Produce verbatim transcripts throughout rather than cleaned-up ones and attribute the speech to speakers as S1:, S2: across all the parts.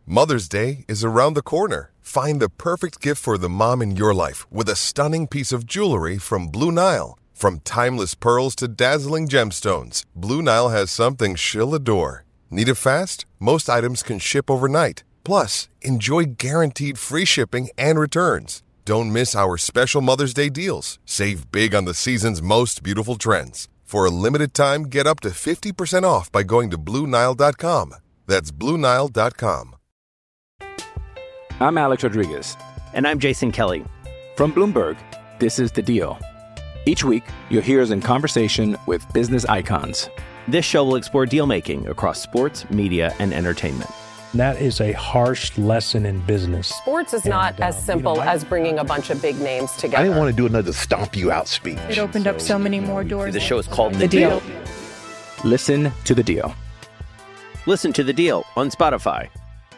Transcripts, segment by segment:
S1: Mother's Day is around the corner. Find the perfect gift for the mom in your life with a stunning piece of jewelry from Blue Nile. From timeless pearls to dazzling gemstones, Blue Nile has something she'll adore. Need it fast? Most items can ship overnight. Plus, enjoy guaranteed free shipping and returns. Don't miss our special Mother's Day deals. Save big on the season's most beautiful trends. For a limited time, get up to fifty percent off by going to Blue Nile dot com. That's Blue Nile dot com.
S2: I'm Alex Rodriguez.
S3: And I'm Jason Kelly.
S2: From Bloomberg, this is The Deal. Each week, you'll hear us in conversation with business icons.
S3: This show will explore deal-making across sports, media, and entertainment.
S4: That is a harsh lesson in business.
S5: Sports is not
S4: and,
S5: as
S4: um,
S5: simple
S4: you know, I,
S5: as bringing a bunch of big names together.
S6: I didn't want to do another stomp you out speech.
S7: It opened up so many more doors.
S3: The show is called The,
S7: The
S3: Deal.
S7: Deal.
S2: Listen to The Deal.
S3: Listen to The Deal on Spotify.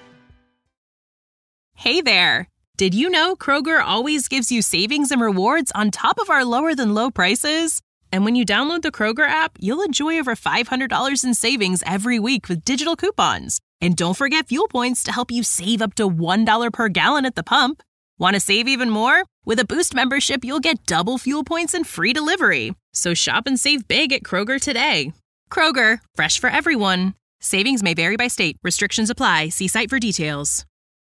S8: Hey there. Did you know Kroger always gives you savings and rewards on top of our lower than low prices? And when you download the Kroger app, you'll enjoy over five hundred dollars in savings every week with digital coupons. And don't forget fuel points to help you save up to one dollar per gallon at the pump. Want to save even more? With a Boost membership, you'll get double fuel points and free delivery. So shop and save big at Kroger today. Kroger, fresh for everyone. Savings may vary by state. Restrictions apply. See site for details.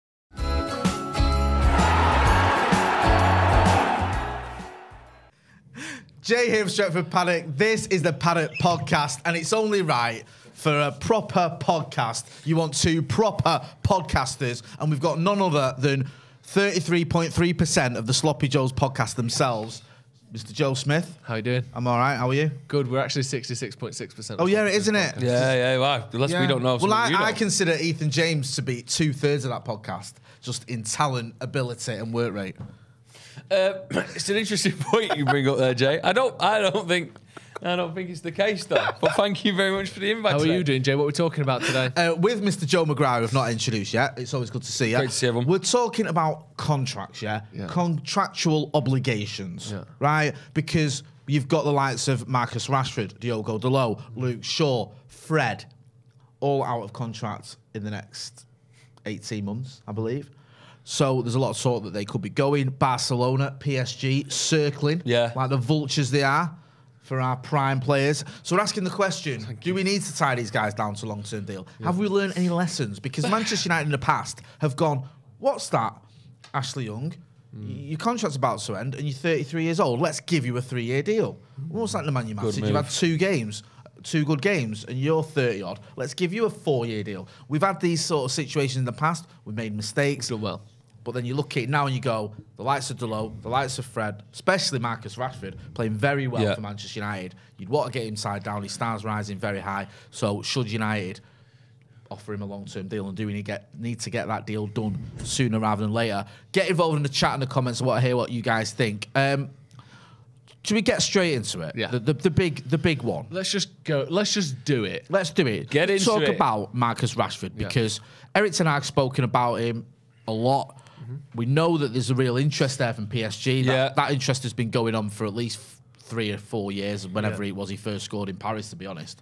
S9: Jay here from Stretford Paddock. This is the Paddock Podcast, and it's only right for a proper podcast. You want two proper podcasters, and we've got none other than thirty-three point three percent of the Sloppy Joes podcast themselves. Mister Joe Smith.
S10: How you doing?
S9: I'm all right. How are you?
S10: Good. We're actually sixty-six point six percent.
S9: Oh, yeah, it is, isn't it?
S10: Yeah, yeah. Wow. Unless
S9: Yeah.
S10: we don't know.
S9: Well, I,
S10: you know.
S9: I consider Ethan James to be two-thirds of that podcast, just in talent, ability, and work rate.
S10: Uh, it's an interesting point you bring up there, Jay. I don't. I don't think. I don't think it's the case, though. But thank you very much for the invite.
S11: How
S10: today.
S11: are you doing, Jay? What are we talking about today?
S9: Uh, with Mister Joe McGrath, who I've not introduced yet. It's always good to see you.
S10: Great to see everyone.
S9: We're talking about contracts, yeah?
S10: Yeah.
S9: Contractual obligations,
S10: Yeah.
S9: right? Because you've got the likes of Marcus Rashford, Diogo Dalot, Luke Shaw, Fred, all out of contract in the next eighteen months, I believe. So there's a lot of talk that they could be going. Barcelona, P S G, circling,
S10: Yeah.
S9: like the vultures they are for our prime players. So we're asking the question,
S10: Thank
S9: do
S10: you.
S9: we need to tie these guys down to a long-term deal? Yeah. Have we learned any lessons? Because Manchester United in the past have gone, what's that, Ashley Young? Mm. Your contract's about to end and you're thirty-three years old. Let's give you a three-year deal. Mm. What's that in the Man United? You've had two games. Two good games, and you're thirty odd. Let's give you a four-year deal. We've had these sort of situations in the past. We've made mistakes.
S10: Done well.
S9: But then you look at it now and you go, the likes of Dalot, the likes of Fred, especially Marcus Rashford, playing very well
S10: Yeah.
S9: for Manchester United. You'd want to get him side down. His stars rising very high. So should United offer him a long-term deal, and do we need, get, need to get that deal done sooner rather than later? Get involved in the chat and the comments. I want to hear what you guys think. Um, should we get straight into it?
S11: Yeah.
S9: The, the, the big the big one.
S11: Let's just go. Let's just do it.
S9: Let's do it.
S10: Get into
S9: Talk
S10: it.
S9: about Marcus Rashford,
S11: Yeah.
S9: because Eric Ten Hag's spoken about him a lot. Mm-hmm. We know that there's a real interest there from P S G. That,
S10: Yeah.
S9: that interest has been going on for at least f- three or four years, whenever it was he first scored in Paris, to be honest.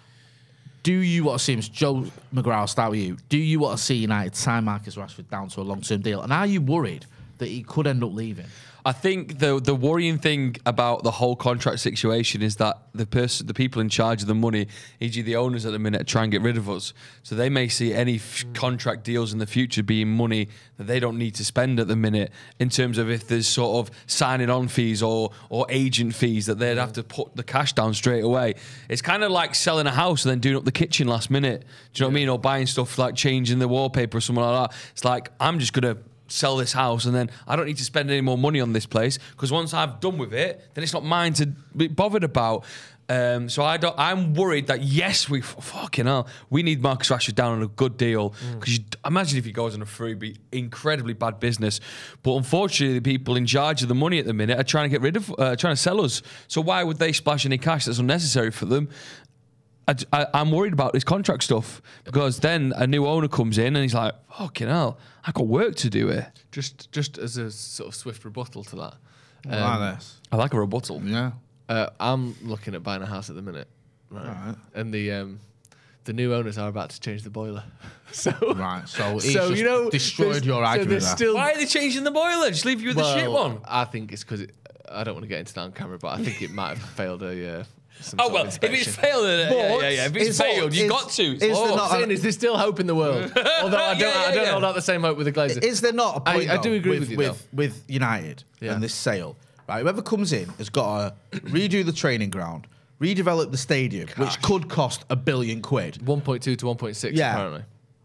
S9: Do you want to see him, Joe McGrath, I'll start with you. Do you want to see United sign Marcus Rashford down to a long-term deal? And are you worried that he could end up leaving?
S10: I think the the worrying thing about the whole contract situation is that the person, the people in charge of the money, for example the owners at the minute, try and get rid of us. So they may see any f- contract deals in the future being money that they don't need to spend at the minute, in terms of if there's sort of signing on fees or or agent fees that they'd have to put the cash down straight away. It's kind of like selling a house and then doing up the kitchen last minute. Do you know what I mean? Or buying stuff like changing the wallpaper or something like that. It's like, I'm just going to sell this house and then I don't need to spend any more money on this place, because once I've done with it, then it's not mine to be bothered about. Um, so I don't. I'm worried that yes, we fucking hell, we need Marcus Rashford down on a good deal, because mm. imagine if he goes on a free, it'd be incredibly bad business. But unfortunately, the people in charge of the money at the minute are trying to get rid of, uh, trying to sell us. So why would they splash any cash that's unnecessary for them? I, I, I'm worried about this contract stuff, because then a new owner comes in and he's like, fucking hell, I got work to do here.
S11: Just, just as a sort of swift rebuttal to that.
S9: Um, I like this.
S10: I like a rebuttal.
S9: Yeah.
S11: Uh, I'm looking at buying a house at the minute, right?
S9: Right.
S11: And the um, the new owners are about to change the boiler. so
S9: Right, so he's
S11: so
S9: just
S11: you know
S9: destroyed
S11: there's-
S9: your
S11: so
S9: argument
S11: there's
S9: there.
S11: Still,
S10: Why are they changing the boiler? Just leave you with
S11: well,
S10: the shit one.
S11: I think it's because it, I don't want to get into that on camera, but I think it might have failed a. Uh, some
S10: Oh
S11: sort
S10: well,
S11: of
S10: if
S11: inspection.
S10: it's failed, then, yeah, yeah, yeah. If it's
S9: is-
S10: failed, you
S9: is-
S10: got to. It's
S9: is
S10: law.
S9: there
S11: What
S9: not
S11: I'm saying is there's still hope in the world. Although I don't,
S10: Yeah, yeah,
S11: I don't
S10: yeah.
S11: hold out the same hope with the Glazers.
S9: Is there not a point
S11: I- I do
S9: though,
S11: agree
S9: with,
S11: with you,
S9: with, with United
S11: Yeah.
S9: and this sale, right? Whoever comes in has got to redo the training ground, redevelop the stadium, which could cost a billion quid.
S11: one point two to one point six
S9: Yeah.
S11: apparently.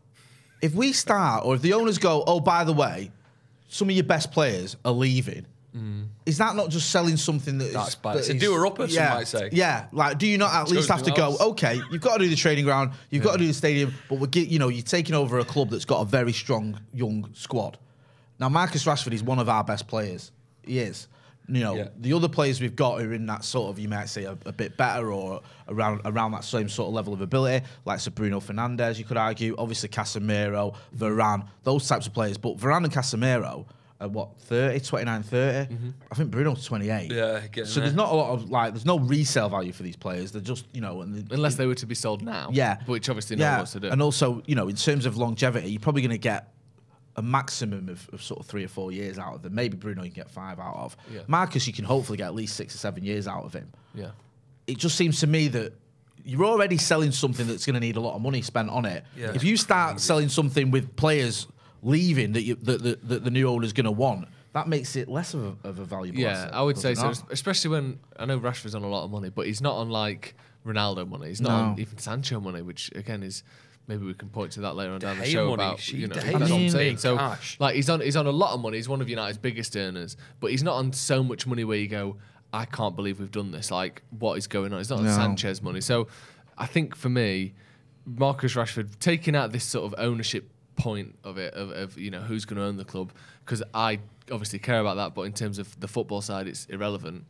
S9: If we start, or if the owners go, oh, by the way, some of your best players are leaving, is that not just selling something that is...
S10: That's bad.
S9: that
S10: It's a
S9: is-
S10: doer-upper, some
S9: yeah,
S10: might say.
S9: Yeah, like, do you not at
S10: Shows
S9: least have to
S10: who
S9: go,
S10: else.
S9: okay, you've got to do the training ground, you've got to do the stadium, but we're, get, you know, you're taking over a club that's got a very strong young squad. Now, Marcus Rashford is one of our best players. He is. You know,
S10: Yeah.
S9: the other players we've got are in that sort of, you might say, a, a bit better or around around that same sort of level of ability, like Sir Bruno Fernandes, you could argue. Obviously, Casemiro, Varane, those types of players. But Varane and Casemiro are what, thirty, twenty-nine, thirty? I think Bruno's twenty-eight.
S10: Yeah, getting
S9: So
S10: there.
S9: there's not a lot of, like, there's no resale value for these players. They're just, you know... And they,
S11: Unless they were to be sold now.
S9: yeah.
S11: Which obviously no one
S9: yeah.
S11: wants to do.
S9: And also, you know, in terms of longevity, you're probably going to get a maximum of, of sort of three or four years out of them. Maybe Bruno you can get five out of.
S11: Yeah.
S9: Marcus, you can hopefully get at least six or seven years out of him.
S11: Yeah.
S9: It just seems to me that you're already selling something that's going to need a lot of money spent on it.
S10: Yeah.
S9: If you start selling something with players leaving that, you, that, that, that the new owner's going to want, that makes it less of a, of a valuable
S11: Yeah,
S9: asset,
S11: I would
S9: does
S11: say
S9: it
S11: so,
S9: not?
S11: especially when I know Rashford's on a lot of money, but he's not on like Ronaldo money. He's not
S9: No.
S11: on even Sancho money, which again is maybe we can point to that later on down the
S10: Gea
S11: show
S10: money,
S11: about
S10: she-
S11: you know
S10: De
S11: that's
S10: Gea's
S11: what
S10: on
S11: I'm saying.
S10: big
S11: So
S10: cash.
S11: like he's on he's on a lot of money. He's one of United's biggest earners, but he's not on so much money where you go, I can't believe we've done this. Like what is going on? He's not on
S9: No.
S11: Sanchez money. So I think for me, Marcus Rashford taking out this sort of ownership point of it of, of you know who's going to own the club, because I obviously care about that, but in terms of the football side it's irrelevant.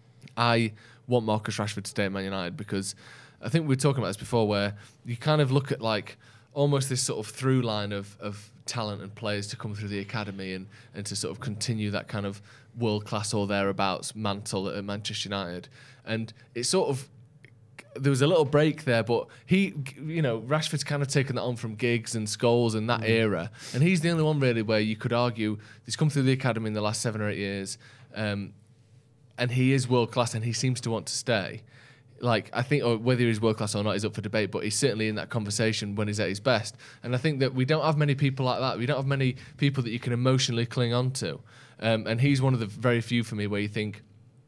S11: I want Marcus Rashford to stay at Man United because I think we were talking about this before, where you kind of look at like almost this sort of through line of, of talent and players to come through the academy and, and to sort of continue that kind of world class or thereabouts mantle at Manchester United. And it's sort of there was a little break there, but he, you know, Rashford's kind of taken that on from Giggs and Scholes and that era, and he's the only one really where you could argue he's come through the academy in the last seven or eight years, um, and he is world class, and he seems to want to stay. Like I think, or whether he's world class or not is up for debate, but he's certainly in that conversation when he's at his best. And I think that we don't have many people like that. We don't have many people that you can emotionally cling on to, um, and he's one of the very few for me where you think,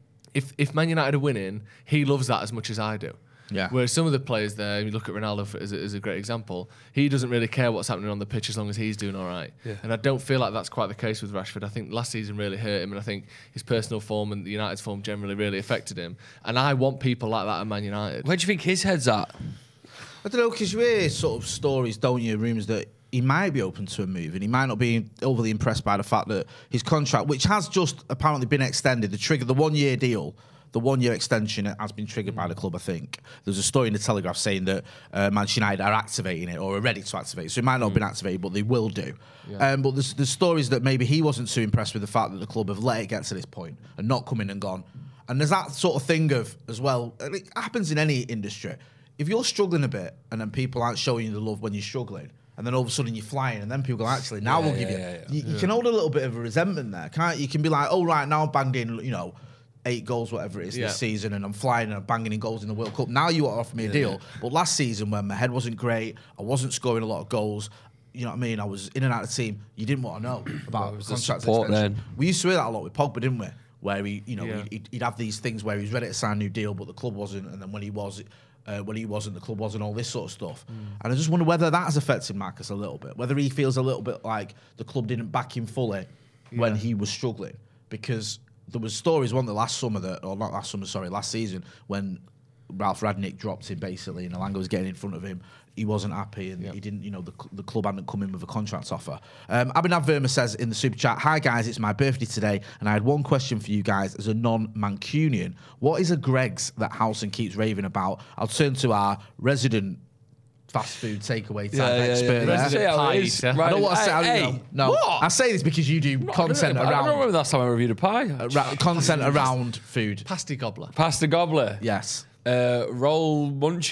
S11: if if Man United are winning, he loves that as much as I do.
S9: Yeah.
S11: Whereas some of the players there, you look at Ronaldo for, as, a, as a great example, he doesn't really care what's happening on the pitch as long as he's doing all right.
S10: Yeah.
S11: And I don't feel like that's quite the case with Rashford. I think last season really hurt him, and I think his personal form and the United's form generally really affected him. And I want people like that at Man United.
S10: Where do you think his head's at?
S9: I don't know, because you hear sort of stories, don't you, rumours that he might be open to a move and he might not be overly impressed by the fact that his contract, which has just apparently been extended, the trigger, the one-year deal, the one-year extension has been triggered by the club, I think. There's a story in the Telegraph saying that uh, Manchester United are activating it or are ready to activate it. So it might not have been activated, but they will do.
S11: Yeah.
S9: Um, but there's, there's stories that maybe he wasn't too impressed with the fact that the club have let it get to this point and not come in and gone. And there's that sort of thing of, as well, and it happens in any industry. If you're struggling a bit and then people aren't showing you the love when you're struggling, and then all of a sudden you're flying, and then people go, actually, now
S10: Yeah,
S9: we'll give
S10: yeah,
S9: you...
S10: yeah, yeah.
S9: You, you can hold a little bit of a resentment there, can't you? You can be like, oh, right, now I'm banged in, you know, eight goals, whatever it is,
S11: Yeah.
S9: this season, and I'm flying and I'm banging in goals in the World Cup. Now you want to offer me a deal. But last season, when my head wasn't great, I wasn't scoring a lot of goals, you know what I mean? I was in and out of the team. You didn't want to know about
S10: it was the
S9: contract
S10: support
S9: extension.
S10: then.
S9: We used to hear that a lot with Pogba, didn't we? Where he, you know,
S11: Yeah.
S9: he'd, he'd have these things where he was ready to sign a new deal, but the club wasn't, and then when he was, uh, when he wasn't, the club wasn't, all this sort of stuff.
S11: Mm.
S9: And I just wonder whether that has affected Marcus a little bit, whether he feels a little bit like the club didn't back him fully when he was struggling, because there was stories, one the last summer that, or not last summer, sorry, last season, when Ralph Radnick dropped him basically, and Elanga was getting in front of him. He wasn't happy, and he didn't, you know, the, the club hadn't come in with a contract offer. Um, Abhinav Verma says in the super chat, "Hi guys, it's my birthday today, and I had one question for you guys as a non-Mancunian. What is a Greggs that Howson keeps raving about?" I'll turn to our resident fast food takeaway type
S10: Yeah, yeah,
S9: expert
S10: yeah.
S9: there.
S10: Resident
S11: pie
S10: pie eater.
S11: eater.
S9: I don't want to
S10: Hey,
S9: say, I don't
S10: hey,
S9: know. No,
S10: what?
S9: I say this because you do content
S10: I don't
S9: around
S10: remember the last time I reviewed a pie.
S9: uh, ra- content around food.
S11: Pasty gobbler.
S10: Pasta gobbler.
S9: Yes.
S10: Uh, roll muncher.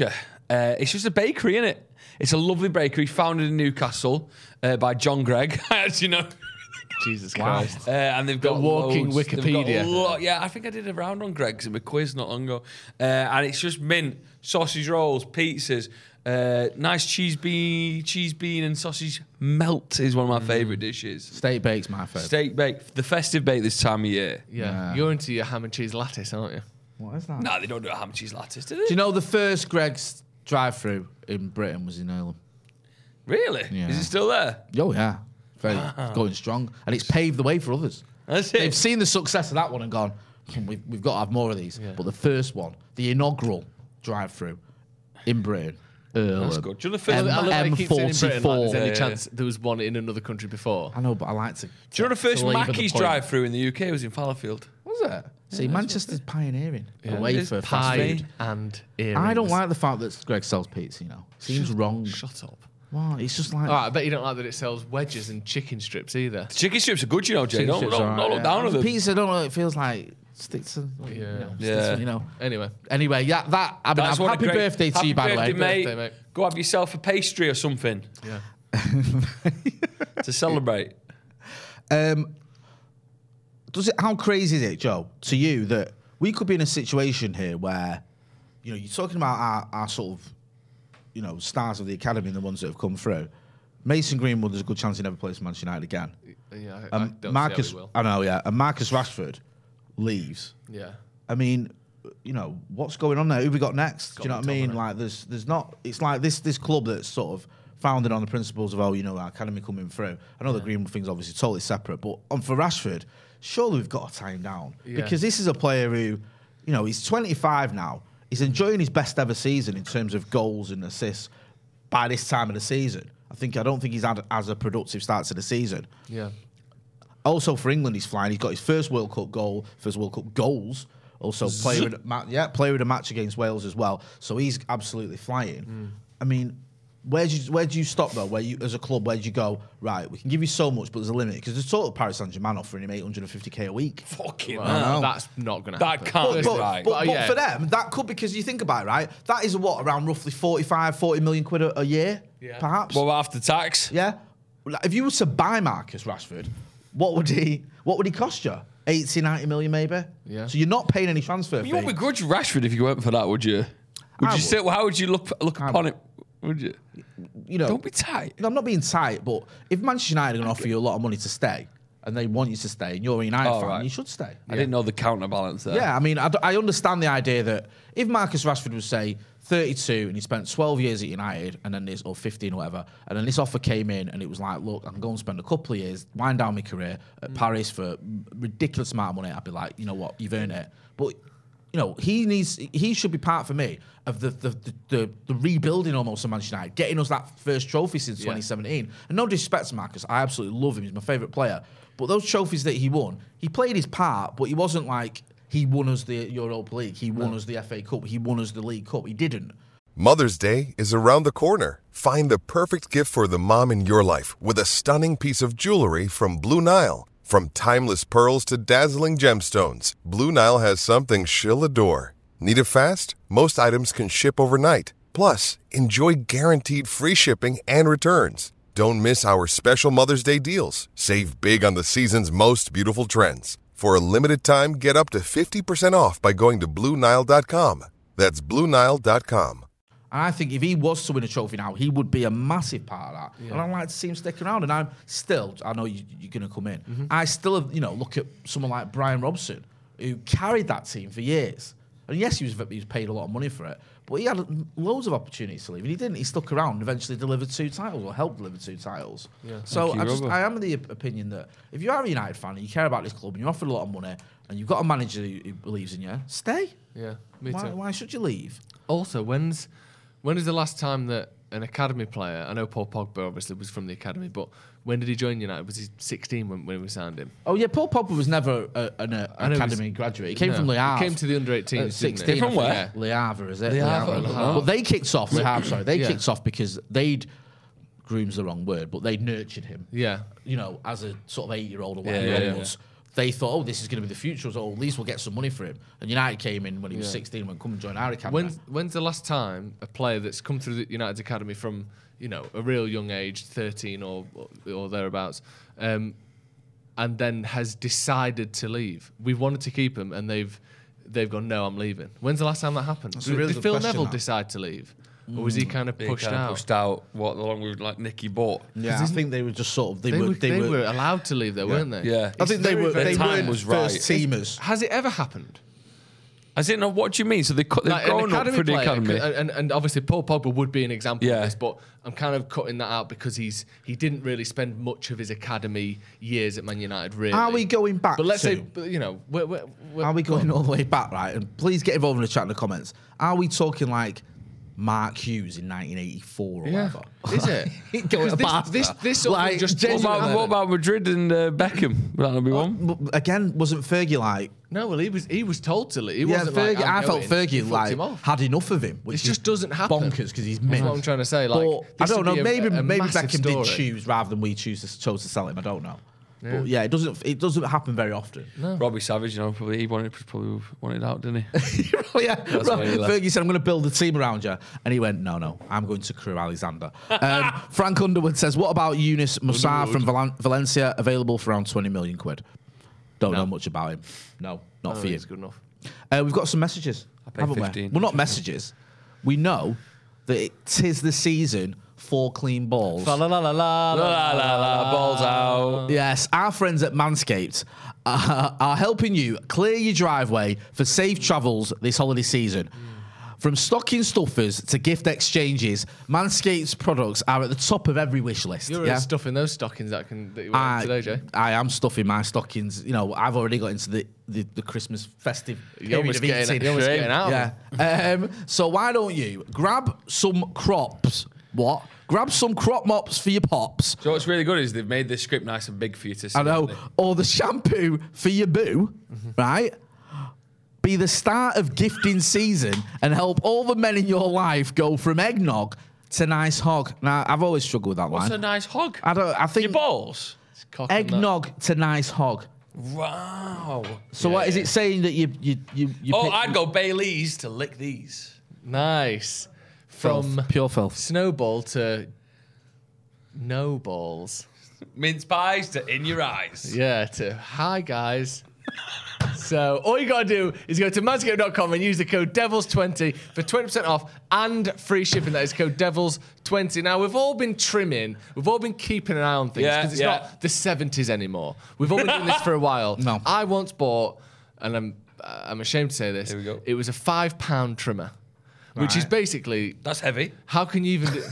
S10: Uh, it's just a bakery, isn't it? It's a lovely bakery founded in Newcastle uh, by John Gregg. I actually know.
S11: Jesus Christ.
S10: Uh, and they've got
S11: The walking
S10: loads. They've got
S11: Wikipedia.
S10: a lot- yeah, I think I did a round on Greg's in my quiz not long ago. Uh, and it's just mint, sausage rolls, pizzas, uh, nice cheese bean, cheese bean and sausage melt is one of my favourite dishes.
S9: Steak bake's my favourite.
S10: Steak bake, the festive bake this time of year.
S11: Yeah.
S9: Yeah.
S11: You're into your ham and cheese lattice, aren't you?
S9: What is that?
S10: No, they don't do a ham and cheese lattice, do they?
S9: Do you know the first Greg's drive-through in Britain was in Earlham?
S10: Really?
S9: Yeah.
S10: Is it still there?
S9: Oh, yeah. Very going strong. And it's paved the way for others.
S10: That's it.
S9: They've seen the success of that one and gone, we've, we've got to have more of these.
S11: Yeah.
S9: But the first one, the inaugural drive-through in Britain, Earlham.
S10: That's good. Do you know the first
S11: I love how you keep saying in Britain, like, there's
S9: M
S11: any
S10: Yeah,
S11: chance there was one in another country before.
S9: I know, but I like to.
S10: Do you know the first
S9: to labour the
S10: Mackey's
S9: point.
S10: drive-through in the U K was in Fallowfield?
S9: Was it? See, Manchester's pioneering
S11: Yeah.
S9: away
S10: It is
S9: for fast
S11: Pie
S9: food.
S11: and earrings.
S9: I don't like the fact that Greg sells pizza, you know. Seems wrong.
S11: Shut up.
S9: Well, it's just like.
S11: All right, I bet you don't like that it sells wedges and chicken strips either.
S10: The chicken strips are good, you know, Jay.
S9: Chicken
S10: Don't,
S9: strips
S10: don't,
S9: are
S10: don't
S9: alright,
S10: look
S9: yeah.
S10: down on them.
S9: Pizza, I don't know, it feels like sticks to, like, you
S11: Yeah.
S9: know, sticks
S10: Yeah.
S9: to, you know.
S11: Anyway.
S9: Anyway, yeah, that, I mean,
S10: That's what a
S9: happy
S10: great-
S9: birthday to
S10: happy
S9: you, by the way.
S10: birthday, mate.
S11: Birthday, mate.
S10: Go have yourself a pastry or something
S11: Yeah.
S10: to celebrate.
S9: Um, does it? How crazy is it, Joe, to you that we could be in a situation here where, you know, you're talking about our, our sort of, you know, stars of the academy and the ones that have come through. Mason Greenwood, there's a good chance he never plays for Manchester United again.
S11: Yeah, I,
S9: Um,
S11: I don't
S9: Marcus,
S11: see how we will.
S9: I know, yeah, and Marcus Rashford leaves.
S11: Yeah.
S9: I mean, you know, what's going on there? Who we got next? Do you know
S11: Got
S9: what I
S11: me
S9: mean?
S11: top,
S9: Like, there's, there's not. It's like this, this club that's sort of founded on the principles of, oh, you know, our academy coming through. I know the Greenwood thing's obviously totally separate, but on for Rashford, surely we've got to tie him down
S11: Yeah.
S9: because this is a player who, you know, he's twenty-five now. He's enjoying his best ever season in terms of goals and assists by this time of the season. I think I don't think he's had as a productive start to the season.
S11: Yeah.
S9: Also for England, he's flying. He's got his first World Cup goal, first World Cup goals. Also play with ma- yeah, play with a match against Wales as well. So he's absolutely flying.
S11: Mm.
S9: I mean, where do you where do you stop though? Where you as a club, where do you go? Right, we can give you so much, but there's a limit because the total Paris Saint-Germain offering him eight hundred fifty k a week.
S10: Fucking
S11: Well,
S10: hell.
S11: that's not going to
S10: That
S11: happen.
S10: can't
S9: But,
S10: be
S9: but,
S10: right.
S9: but,
S11: Well,
S9: but
S11: yeah.
S9: for them, that could because you think about it, right? That is what around roughly forty-five, forty million quid a, a year,
S11: Yeah.
S9: perhaps.
S10: What about after tax?
S9: Yeah. Like, if you were to buy Marcus Rashford, what would he what would he cost you? eighty, ninety million maybe?
S11: Yeah.
S9: So you're not paying any transfer fee.
S10: You won't begrudge Rashford if you went for that, would you? Would
S9: I
S10: you
S9: would.
S10: say? Well, how would you look look
S9: I
S10: upon it? Would you?
S9: You know,
S10: Don't be tight.
S9: No, I'm not being tight, but if Manchester United are going to offer you a lot of money to stay, and they want you to stay, and you're a United
S10: Oh,
S9: fan,
S10: right.
S9: you should stay.
S10: I didn't know the counterbalance there.
S9: Yeah, I mean, I, d- I understand the idea that if Marcus Rashford was, say, thirty-two and he spent twelve years at United, and then this, or fifteen or whatever, and then this offer came in and it was like, look, I'm going to spend a couple of years, wind down my career at Paris for a ridiculous amount of money, I'd be like, you know what, you've earned it. But, you know, he needs, he should be part for me of the the, the, the, the rebuilding almost of Manchester United, getting us that first trophy since
S11: Yeah.
S9: twenty seventeen. And no disrespect to Marcus, I absolutely love him, he's my favourite player. But those trophies that he won, he played his part, but he wasn't like, he won us the Europa League, he won us the F A Cup, he won us the League Cup. He didn't.
S1: Mother's Day is around the corner. Find the perfect gift for the mom in your life with a stunning piece of jewelry from Blue Nile. From timeless pearls to dazzling gemstones, Blue Nile has something she'll adore. Need it fast? Most items can ship overnight. Plus, enjoy guaranteed free shipping and returns. Don't miss our special Mother's Day deals. Save big on the season's most beautiful trends. For a limited time, get up to fifty percent off by going to Blue Nile dot com. That's Blue Nile dot com.
S9: And I think if he was to win a trophy now, he would be a massive part of that.
S11: Yeah.
S9: And I'd like to see him stick around. And I'm still, I know you, you're going to come in.
S11: Mm-hmm.
S9: I still, have, you know, look at someone like Brian Robson, who carried that team for years. And yes, he was, he was paid a lot of money for it, but he had loads of opportunities to leave. And he didn't. He stuck around and eventually delivered two titles or helped deliver two titles.
S11: Yeah.
S9: So
S10: Thank you,
S9: I, just,
S10: Robbo.
S9: I am of the op- opinion that if you are a United fan and you care about this club and you're offered a lot of money and you've got a manager who, who believes in you, stay.
S11: Yeah, me
S9: Why,
S11: too.
S9: why should you leave?
S11: Also, when's when is the last time that an academy player? I know Paul Pogba obviously was from the academy, but when did he join United? Was he sixteen when, when we signed him?
S9: Oh yeah, Paul Pogba was never a, an uh,
S11: I know
S9: academy
S11: he's-
S9: graduate. He came
S11: no,
S9: from Le
S11: he
S9: Havre.
S11: came to the under eighteens,
S9: At
S11: didn't he?
S9: sixteen.
S10: From
S9: I
S10: where?
S9: think. Le Havre, is it?
S10: Le Havre, Le Havre.
S9: But they kicked off. Le Havre, sorry, they
S11: Yeah.
S9: kicked off because they'd groom's the wrong word, but they nurtured him.
S11: Yeah.
S9: You know, as a sort of eight-year-old or whatever
S10: Yeah, yeah,
S9: he
S10: yeah.
S9: was. they thought, oh, this is going to be the future. So at least we'll get some money for him. And United came in when he was
S11: Yeah.
S9: sixteen and went, come and join our academy.
S11: When, when's the last time a player that's come through the United's academy from, you know, a real young age, thirteen or or thereabouts, um, and then has decided to leave? We've wanted to keep him, and they've they've gone, no, I'm leaving. When's the last time that happened?
S9: That's a really
S11: Did
S9: good
S11: Phil
S9: question,
S11: Neville
S9: that.
S11: decide to leave? Or was he kind of
S10: He
S11: pushed
S10: kinda
S11: out?
S10: pushed out. What along with like Nicky Butt.
S9: Yeah, I think they were just sort of they,
S11: They,
S9: were
S11: were,
S9: they,
S11: they
S9: were,
S11: were allowed to leave, though,
S10: Yeah.
S11: weren't they?
S10: Yeah.
S9: I think they
S11: very,
S9: were
S11: very-
S9: they
S10: time
S9: weren't
S10: was
S9: first
S10: right.
S9: teamers.
S11: Has it ever happened?
S10: I didn't know what do you mean. So they cut, they've
S11: Like, an
S10: grown up
S11: academy
S10: for the
S11: player,
S10: academy.
S11: and, and, and obviously Paul Pogba would be an example
S10: Yeah.
S11: of this, but I'm kind of cutting that out because he's he didn't really spend much of his academy years at Man United. Really,
S9: Are we going back
S11: But let's
S9: to-
S11: say, but, you know, we're, we're, we're,
S9: Are we going all the way back, right? And please get involved in the chat in the comments. Are we talking like Mark Hughes in nineteen eighty-four or
S11: Yeah.
S9: whatever?
S11: Is it?
S9: Going
S11: Because this,
S9: past
S11: this,
S9: that.
S11: this sort
S9: Like,
S11: of just
S10: What
S9: genuinely-
S10: about, what about Madrid and uh, Beckham? Would that not be one?
S9: But again, wasn't Fergie like?
S11: No, well, he was he was told to leave. He
S9: Yeah,
S11: wasn't
S9: Fergie.
S11: like, I'm
S9: I felt
S11: going. He
S9: Fergie
S11: fucked
S9: like
S11: him off.
S9: had enough of him. Which
S11: This
S9: is
S11: just doesn't happen.
S9: bonkers because he's
S11: That's
S9: mint.
S11: what I'm trying to say. Like,
S9: But I
S11: this
S9: don't
S11: would
S9: know.
S11: be a-
S9: Maybe
S11: a
S9: maybe
S11: massive
S9: Beckham did
S11: story.
S9: choose rather than we choose to, chose to sell him. I don't know.
S11: Yeah.
S9: But yeah, it doesn't it doesn't happen very often.
S11: No.
S10: Robbie Savage, you know, probably he wanted probably wanted out, didn't he?
S9: Oh, yeah,
S10: That's
S9: right.
S10: why he left.
S9: Fergie said, I'm going to build a team around you. And he went, no, no, I'm going to Crew Alexander. Um, Frank Underwood says, what about Yunus Musa from Val- Valencia, available for around twenty million quid? Don't
S11: No.
S9: know much about him. No, not
S11: I
S9: for
S11: think
S9: you.
S11: it's good enough.
S9: Uh, we've got some messages.
S10: I paid
S9: haven't we?
S10: fifteen.
S9: Well, not messages. We know that it tis the season for clean balls.
S11: La la la la la
S10: La la la, balls out.
S9: Yes, our friends at Manscaped uh, are helping you clear your driveway for safe travels this holiday season. From stocking stuffers to gift exchanges, Manscaped's products are at the top of every wish list.
S11: You're
S9: yeah?
S11: stuffing those stockings that can that you wear
S9: I,
S11: today, Jay.
S9: I am stuffing my stockings. You know, I've already got into the, the, the Christmas festive
S11: You're
S9: period
S11: almost
S9: of
S11: getting-
S9: eating.
S11: you're almost getting out of
S9: Yeah. um, so why don't you grab some crops? What? Grab some crop mops for your pops.
S10: So what's really good is they've made this script nice and big for you to see.
S9: I know.
S10: haven't they?
S9: Or the shampoo for your boo, right? Be the start of gifting season and help all the men in your life go from eggnog to nice hog. Now, I've always struggled with that
S10: What's
S9: line.
S10: a nice hog?
S9: I don't. I think
S10: Your balls.
S11: Cock on that.
S9: eggnog to nice hog.
S10: Wow.
S9: So what is it saying that you you you? you
S10: Oh,
S9: pick-
S10: I'd go Bailey's to lick these.
S11: Nice.
S9: filth,
S11: From
S9: pure filth.
S11: snowball to no balls.
S10: Mince pies to in your eyes.
S11: Yeah, to hi guys. So all you gotta do is go to manscaped dot com and use the code devils twenty for twenty percent off and free shipping. That is code devils twenty. Now we've all been trimming, we've all been keeping an eye on things
S10: Yeah,
S11: because it's
S10: yeah.
S11: not the seventies anymore. We've all been doing this for a while.
S9: No.
S11: I once bought, and I'm uh, I'm ashamed to say this.
S10: Here we go.
S11: It was a five pound trimmer, which is
S9: Right.
S11: basically
S10: That's heavy.
S11: how can you even do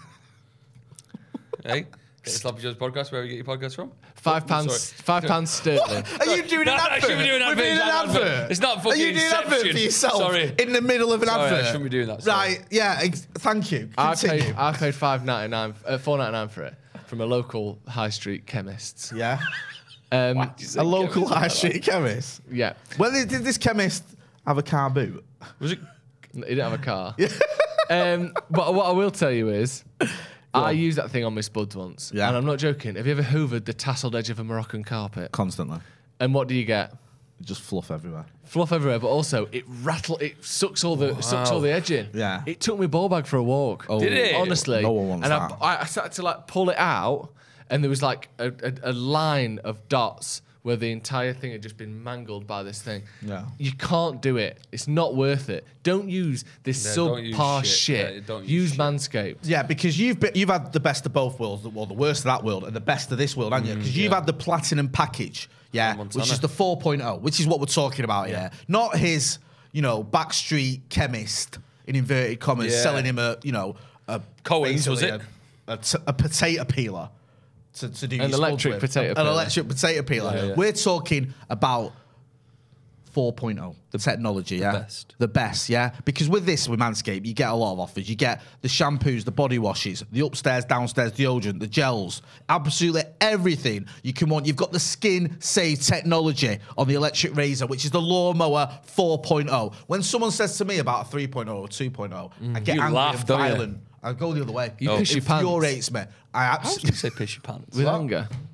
S10: Hey, get the Sloppy Joe's podcast, where you get your podcast from.
S11: five
S10: Oh,
S11: pounds
S10: sorry.
S11: five pounds sterling?
S9: Are you doing
S10: No,
S9: an
S10: no, I
S9: advert?
S10: shouldn't be doing an
S9: We're
S10: advert.
S9: doing
S10: It's
S9: an
S10: not an advert.
S9: advert.
S10: It's not
S9: Are
S10: fucking
S9: you doing an advert for
S10: Inception.
S9: yourself
S10: Sorry.
S9: in the middle of an
S10: Sorry, I
S9: advert?
S10: shouldn't be doing that, sorry.
S9: Right? Yeah. Ex- thank you.
S11: I
S9: Continue.
S11: paid I paid five ninety nine, uh, four ninety nine for it from a local high street chemist.
S9: Yeah.
S11: Um,
S9: A local high street chemist.
S11: yeah,
S9: When did this chemist have a car boot?
S10: Was it?
S11: he didn't have a car. um, but what I will tell you is, I used that thing on my spuds once,
S9: Yeah.
S11: and I'm not joking. Have you ever hoovered the tasseled edge of a Moroccan carpet?
S9: Constantly.
S11: And what do you get?
S9: Just fluff everywhere.
S11: Fluff everywhere, but also it rattle. It sucks all the sucks all the edge in.
S9: Yeah.
S11: It took my ball bag for a walk.
S9: Oh.
S10: Did it?
S11: Honestly.
S9: No one wants
S11: and
S9: that.
S11: I, I started to like pull it out, and there was like a, a, a line of dots where the entire thing had just been mangled by this thing.
S9: Yeah.
S11: You can't do it. It's not worth it. Don't use this
S10: Yeah, don't use
S11: subpar
S10: shit.
S11: shit.
S10: Yeah, don't use
S11: use
S10: shit.
S11: Manscaped.
S9: Yeah, because you've been, you've had the best of both worlds, well, the worst of that world and the best of this world, haven't you? Because you've
S10: yeah.
S9: had the platinum package, yeah,
S10: Montana.
S9: which is the four point oh, which is what we're talking about here. Not his, you know, backstreet chemist in inverted commas
S10: Yeah.
S9: selling him a, you know, a
S10: Cohen's, was
S9: basically
S10: it?
S9: A, a, t- a potato peeler to, to do
S11: An
S9: your spuds
S11: electric
S9: with.
S11: potato
S9: An
S11: peeler.
S9: electric potato peeler.
S10: Yeah, yeah.
S9: We're talking about four point oh, the technology, yeah?
S10: best.
S9: The best, yeah? Because with this, with Manscaped, you get a lot of offers. You get the shampoos, the body washes, the upstairs, downstairs deodorant, the gels, absolutely everything you can want. You've got the skin safe technology on the electric razor, which is the Lawnmower four point oh. When someone says to me about a three point oh or two point oh, I get
S10: You
S9: angry
S10: laugh,
S9: and
S10: don't you?
S9: violent. I go the other way.
S11: You piss
S9: it
S11: your pants.
S9: infuriates me. I
S10: I was
S9: absolutely...
S10: going to say piss your pants.
S11: With anger.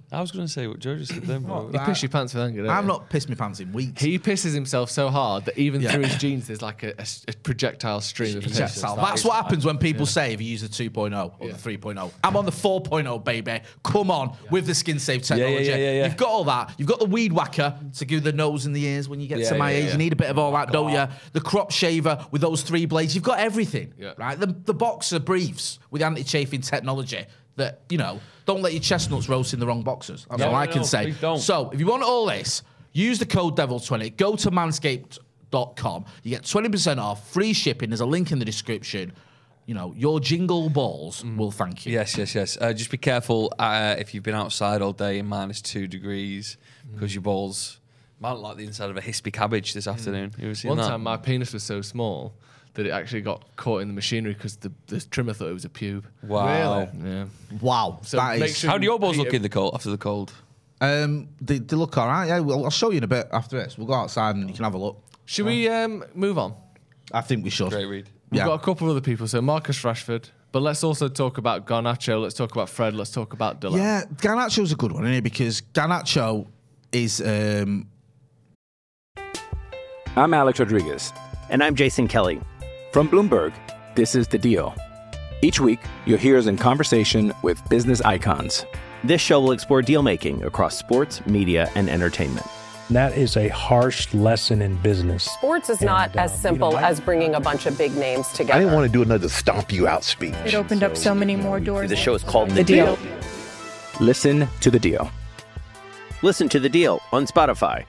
S10: I was going to say what Joe just said then. bro.
S11: You piss your pants with anger, don't
S9: I'm
S11: you?
S9: not pissed my pants in weeks.
S11: He pisses himself so hard that even
S9: Yeah.
S11: through his jeans there's like a, a, a projectile stream of piss.
S9: Projectile. That's what happens when people say if you use the two point oh or
S11: Yeah.
S9: the three point oh. I'm on the four point oh, baby. Come on with the skin safe technology.
S10: yeah, yeah, yeah.
S9: You've got all that. You've got the weed whacker to do the nose and the ears when you get
S10: Yeah,
S9: to my
S10: yeah,
S9: age.
S10: yeah.
S9: You need a bit of all that, don't you? The crop shaver with those three blades. You've got everything,
S11: Yeah.
S9: right? The, the boxer briefs with anti-chafing technology that, you know, don't let your chestnuts roast in the wrong boxers. That's
S10: No,
S9: all I
S10: no,
S9: can
S10: no,
S9: say.
S10: please don't.
S9: So if you want all this, use the code devil twenty. Go to manscaped dot com. You get twenty percent off, free shipping. There's a link in the description. You know, your jingle balls will thank you.
S10: Yes, yes, yes. Uh, just be careful uh, if you've been outside all day in minus two degrees because your balls might look like the inside of a hispy cabbage this afternoon. You ever seen
S11: One
S10: that?
S11: time my penis was so small that it actually got caught in the machinery because the, the trimmer thought it was a pube.
S10: Wow.
S11: Yeah.
S9: Wow.
S11: So
S9: that
S11: make
S9: is-
S11: sure
S10: How do your balls
S11: Peter-
S10: look in the cold after the cold?
S9: Um, they, they look all right. Yeah, well, I'll show you in a bit after this. We'll go outside and you can have a look.
S11: Should we um, move on?
S9: I think we should.
S10: Great read.
S11: We've
S9: Yeah.
S11: got a couple of other people. So Marcus Rashford. But let's also talk about Garnacho. Let's talk about Fred. Let's talk about Dillon.
S9: Yeah, Garnacho's a good one, isn't it? Because Garnacho is. Um,
S2: I'm Alex Rodriguez.
S3: And I'm Jason Kelly.
S2: From Bloomberg, this is The Deal. Each week, you'll hear us in conversation with business icons.
S3: This show will explore deal making across sports, media, and entertainment.
S4: And that is a harsh lesson in business.
S5: Sports is
S4: And,
S5: not
S4: uh,
S5: as
S4: you
S5: simple
S4: know, I-
S5: as bringing a bunch of big names
S6: I
S5: together.
S6: didn't want to do another stomp you out speech.
S7: It opened up so many more doors.
S3: The show is called
S7: The
S3: The
S7: Deal.
S3: Deal.
S2: Listen to The Deal.
S3: Listen to The Deal on Spotify.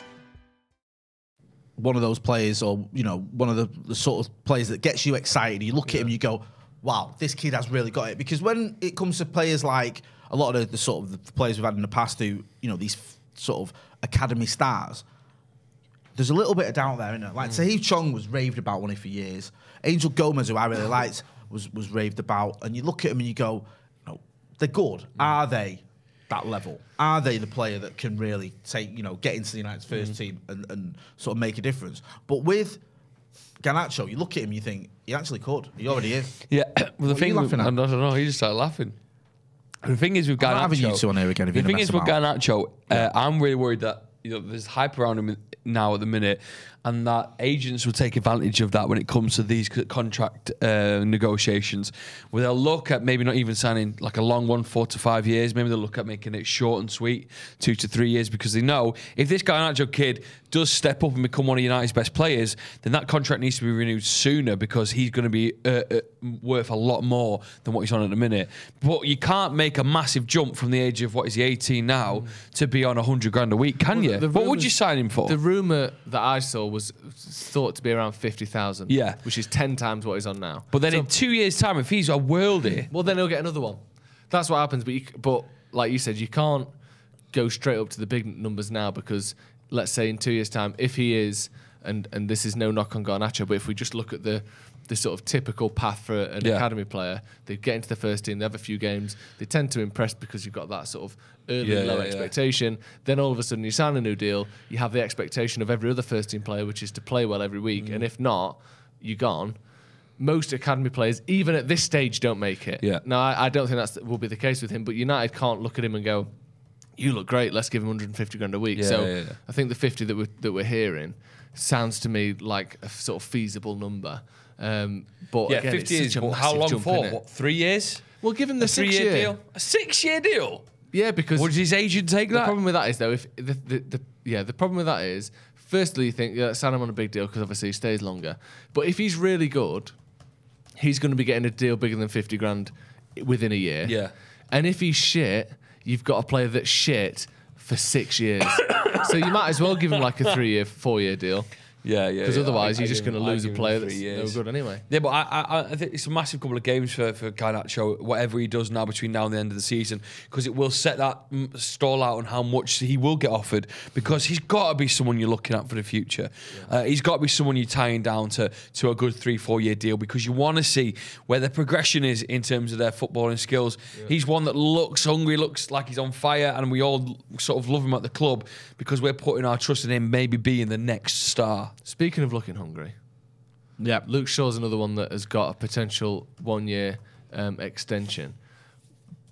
S9: one of those players, or you know, one of the, the sort of players that gets you excited. You look at him, you go, "Wow, this kid has really got it." Because when it comes to players like a lot of the, the sort of the players we've had in the past, who you know, these f- sort of academy stars, there's a little bit of doubt there, isn't there? Like Tahith Chong was raved about one for years. Angel Gomez, who I really liked, was was raved about. And you look at him and you go, "No, they're good. Are they that level? Are they the player that can really take, you know, get into the United's first team and, and sort of make a difference?" But with Garnacho, you look at him, you think he actually could. He already is.
S10: Yeah, well, the
S9: What are
S10: thing
S9: you laughing
S10: with,
S9: at?
S10: I don't know. He just started laughing. The thing is with
S9: I'm not
S10: Garnacho.
S9: having you two on here again if
S10: the
S9: you're
S10: thing
S9: gonna
S10: is
S9: mess
S10: with
S9: them out.
S10: Garnacho, uh, I'm really worried that you know there's hype around him now at the minute, and that agents will take advantage of that when it comes to these c- contract uh, negotiations, where they'll look at maybe not even signing like a long one, four to five years. Maybe they'll look at making it short and sweet, two to three years, because they know if this Garnacho kid does step up and become one of United's best players, then that contract needs to be renewed sooner because he's going to be uh, uh, worth a lot more than what he's on at the minute. But you can't make a massive jump from the age of what is he eighteen now to be on a hundred grand a week, can you?
S11: The
S10: What would
S11: rumours-
S10: you sign him for?
S11: The rumor that I saw was thought to be around fifty thousand.
S10: Yeah.
S11: which is ten times what he's on now.
S10: But then
S11: So-
S10: in two years' time, if he's a worldie,
S11: well, then he'll get another one. That's what happens. But you, c- but like you said, you can't go straight up to the big numbers now because let's say in two years' time, if he is, and and this is no knock on Garnacho, but if we just look at the the sort of typical path for an
S10: Yeah.
S11: academy player, they get into the first team, they have a few games, they tend to impress because you've got that sort of early
S10: Yeah,
S11: low
S10: yeah, yeah.
S11: expectation. Then all of a sudden you sign a new deal, you have the expectation of every other first team player, which is to play well every week,
S10: Mm.
S11: and if not, you're gone. Most academy players, even at this stage, don't make it.
S10: Yeah.
S11: Now, I, I don't think that will be the case with him, but United can't look at him and go, "You look great. Let's give him one hundred fifty grand a week."
S10: Yeah,
S11: so
S10: yeah, yeah.
S11: I think the fifty that we're that we're hearing sounds to me like a sort of feasible number. Um, but
S10: yeah,
S11: again,
S10: fifty
S11: it's
S10: years.
S11: such a
S10: Well, how
S11: massive
S10: long
S11: jump,
S10: for?
S11: innit?
S10: What, three years?
S11: Well, given the
S10: A
S11: six
S10: three-year
S11: year
S10: deal? A six-year deal?
S11: Yeah, because
S10: Would his agent take
S11: the
S10: that?
S11: problem with that is though, if the, the, the yeah, the problem with that is, firstly, you think yeah, sign him on a big deal because obviously he stays longer. But if he's really good, he's going to be getting a deal bigger than fifty grand within a year.
S10: Yeah.
S11: And if he's shit, you've got a player that's shit for six years. So you might as well give him like a three-year, four-year deal.
S10: Yeah, yeah.
S11: Because
S10: yeah.
S11: otherwise,
S10: I- I
S11: you're just
S10: give
S11: going
S10: him-
S11: to
S10: I
S11: lose a
S10: give him
S11: player
S10: three
S11: that's no
S10: years.
S11: good anyway.
S10: Yeah, but I, I, I think it's a massive couple of games for for Garnacho, whatever he does now between now and the end of the season, because it will set that mm, stall out on how much he will get offered. Because he's got to be someone you're looking at for the future. Uh, he's got to be someone you're tying down to to a good three, four year deal because you want to see where the progression is in terms of their footballing skills. He's one that looks hungry, looks like he's on fire, and we all sort of love him at the club because we're putting our trust in him maybe being the next star.
S11: Speaking of looking hungry,
S9: Yeah.
S11: Luke Shaw's another one that has got a potential one-year um, extension.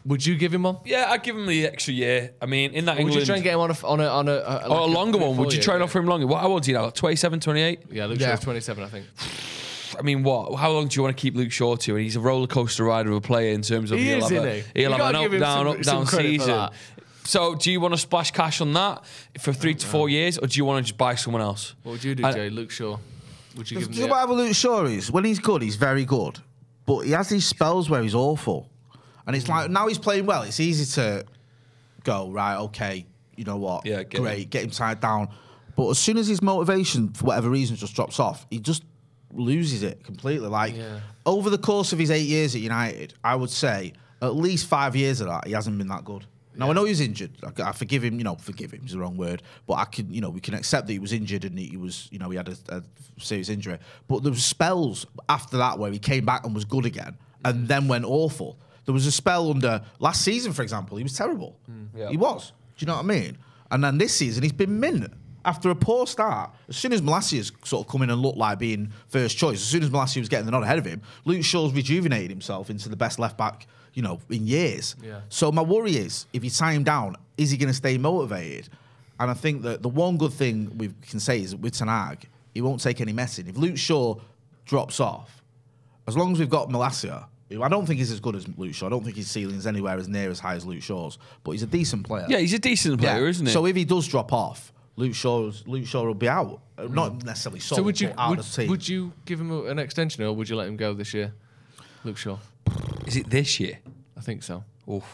S11: Would you give him one?
S10: Yeah, I'd give him the extra year. I mean, in that
S11: Or would
S10: England...
S11: you try and get him on a on a on a, a,
S10: or
S11: like
S10: a longer one? Would you try and
S11: year?
S10: offer him longer? What, how old is he now? twenty-seven, twenty-eight?
S11: Yeah, Luke
S9: Yeah.
S11: Shaw's twenty-seven, I think.
S10: I mean, what? How long do you want to keep Luke Shaw to? And he's a roller coaster rider of a player in terms of
S11: He
S10: he'll
S11: is,
S10: have,
S11: isn't
S10: a,
S11: he?
S10: he'll
S11: You
S10: have
S11: gotta
S10: an
S11: give
S10: up
S11: him
S10: down,
S11: some-
S10: up
S11: some
S10: down
S11: credit for
S10: season.
S11: that.
S10: So, do you want to splash cash on that for three to four years, or do you want to just buy someone else?
S11: What would you do,
S10: And-
S11: Jay? Luke Shaw? Would you
S9: The
S11: give him
S9: thing
S11: the...
S9: about Luke Shaw is when he's good, he's very good, but he has these spells where he's awful, and it's like now he's playing well. It's easy to go right, okay, you know what?
S10: Yeah, get
S9: great,
S10: him.
S9: get him tied down. But as soon as his motivation, for whatever reason, just drops off, he just loses it completely. Like
S11: Yeah.
S9: over the course of his eight years at United, I would say at least five years of that, he hasn't been that good. Now I know he was injured. I, I forgive him. You know, forgive him is the wrong word, but I can, you know, we can accept that he was injured and he, he was, you know, he had a, a serious injury. But there was spells after that where he came back and was good again, and then went awful. There was a spell under last season, for example, he was terrible.
S10: Yeah.
S9: He was. Do you know what I mean? And then this season, he's been mint. After a poor start, as soon as Malacia's sort of come in and looked like being first choice, as soon as Malacia was getting the nod ahead of him, Luke Shaw's rejuvenated himself into the best left back, you know, in years.
S11: Yeah.
S9: So my worry is, if you tie him down, is he going to stay motivated? And I think that the one good thing we can say is that with Ten Hag, he won't take any messing. If Luke Shaw drops off, as long as we've got Malacia, who I don't think he's as good as Luke Shaw. I don't think his ceiling's anywhere as near as high as Luke Shaw's, but he's a decent player.
S10: Yeah, he's a decent player,
S9: Yeah.
S10: isn't he?
S9: So if he does drop off, Luke Shaw's Luke Shaw will be out. Uh, Not necessarily sold,
S11: So would you
S9: but out
S11: would,
S9: of the team.
S11: would you give him a, an extension or would you let him go this year, Luke Shaw?
S10: Is it this year?
S11: I think so.
S10: Oof.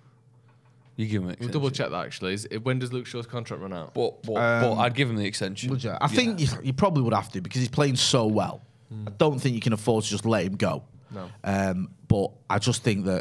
S10: You give him an
S11: We'll
S10: extension.
S11: double check that actually. Is it, when does Luke Shaw's contract run out?
S10: But, but, but I'd give him the extension.
S9: Would you? I think you, you probably would have to because he's playing so well. I don't think you can afford to just let him go.
S11: No.
S9: Um, but I just think that,